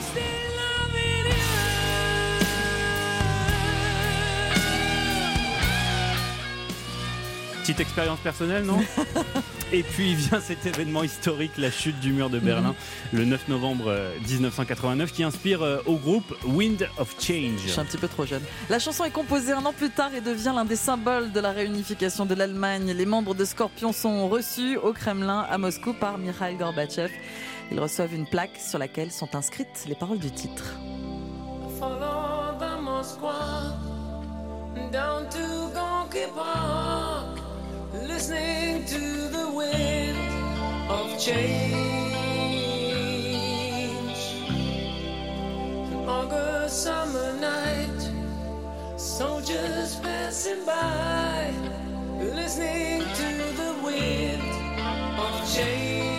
Petite expérience personnelle, non? Et puis vient cet événement historique, la chute du mur de Berlin, le 9 novembre 1989, qui inspire au groupe Wind of Change. Je suis un petit peu trop jeune. La chanson est composée un an plus tard et devient l'un des symboles de la réunification de l'Allemagne. Les membres de Scorpions sont reçus au Kremlin à Moscou par Mikhail Gorbatchev. Ils reçoivent une plaque sur laquelle sont inscrites les paroles du titre. Follow the Moskwa down to Gonky Park, listening to the wind of change. An August summer night, soldiers passing by, listening to the wind of change.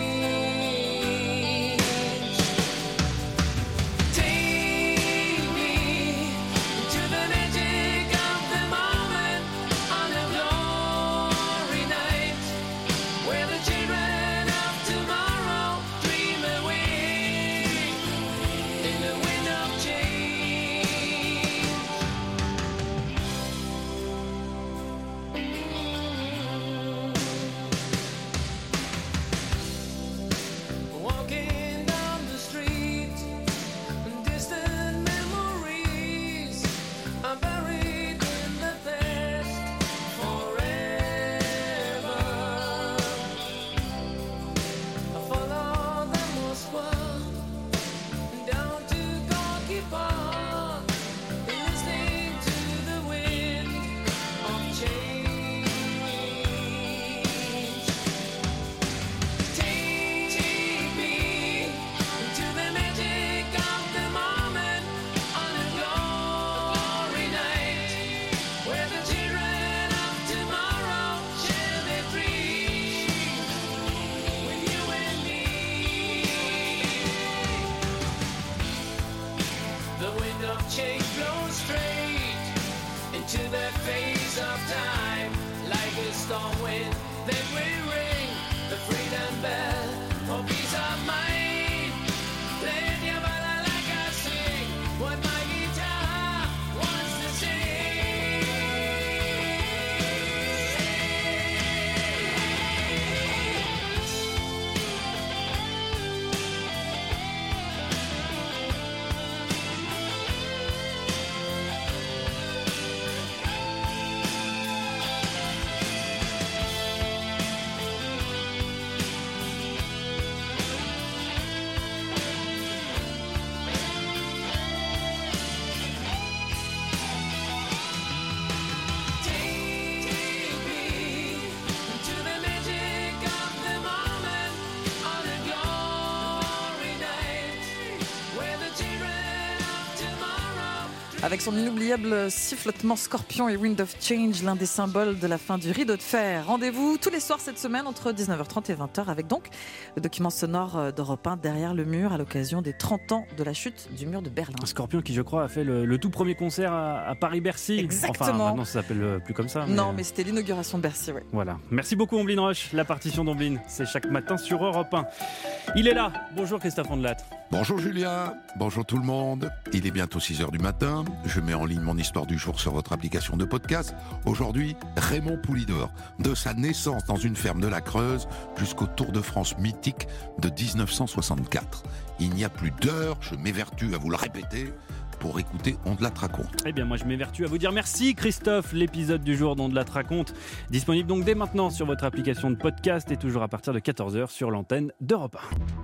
Avec son inoubliable sifflotement Scorpion et Wind of Change, l'un des symboles de la fin du rideau de fer. Rendez-vous tous les soirs cette semaine entre 19h30 et 20h avec donc le document sonore d'Europe 1 Derrière le mur à l'occasion des 30 ans de la chute du mur de Berlin. Un Scorpion qui, je crois, a fait le tout premier concert à Paris-Bercy. Exactement. Enfin, maintenant ça s'appelle plus comme ça. Non, mais c'était l'inauguration de Bercy, oui. Voilà. Merci beaucoup Omblin Roche. La partition d'Omblin, c'est chaque matin sur Europe 1. Il est là. Bonjour Christophe Ondelat. Bonjour Julien, bonjour tout le monde. Il est bientôt 6h du matin. Je mets en ligne mon histoire du jour sur votre application de podcast. Aujourd'hui, Raymond Poulidor. De sa naissance dans une ferme de la Creuse jusqu'au Tour de France mythique de 1964. Il n'y a plus d'heure, je m'évertue à vous le répéter, pour écouter Ondelat raconte. Eh bien moi je m'évertue à vous dire merci Christophe. L'épisode du jour d'Ondelat raconte, disponible donc dès maintenant sur votre application de podcast et toujours à partir de 14h sur l'antenne d'Europe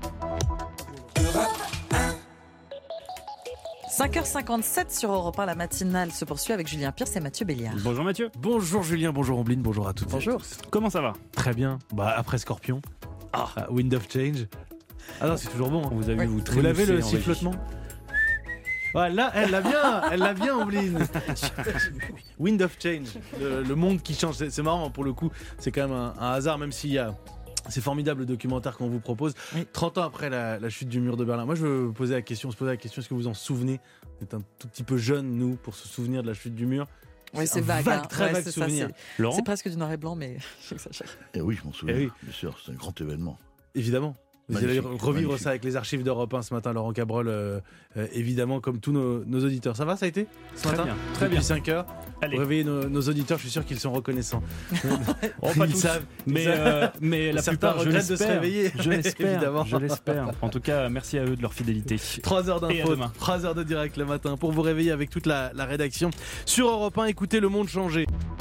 5h57 sur Europe 1, la matinale se poursuit avec Julien Pierce et Mathieu Béliard. Bonjour Mathieu. Bonjour Julien, bonjour Omblin, bonjour à toutes. Bonjour. Et à tous. Comment ça va? Très bien. Après Scorpion, Wind of Change. Ah non, c'est toujours bon. Hein. Vous avez Vous l'avez le sifflotement? Ouais, là, elle l'a bien, Omblin. Wind of Change, le monde qui change. C'est marrant pour le coup. C'est quand même un hasard, même s'il y a. C'est formidable le documentaire qu'on vous propose. 30 ans après la chute du mur de Berlin. Moi, je veux se poser la question, est-ce que vous en souvenez? On est un tout petit peu jeune, nous, pour se souvenir de la chute du mur. Oui, c'est vague. Très vague souvenir. C'est presque du noir et blanc, mais j'exagère. Et oui, je m'en souviens. Bien sûr, c'est un grand événement. Évidemment. Vous allez revivre ça avec les archives d'Europe 1 ce matin, Laurent Cabrol, évidemment, comme tous nos auditeurs. Ça va, ça a été ce matin? Très bien. Depuis 5 heures. Allez. Pour réveiller nos auditeurs, je suis sûr qu'ils sont reconnaissants. Pas tous, savent, mais la plupart regrettent de se réveiller. Je l'espère. En tout cas, merci à eux de leur fidélité. 3 heures d'info, 3 heures de direct le matin pour vous réveiller avec toute la rédaction. Sur Europe 1, écoutez Le Monde changer.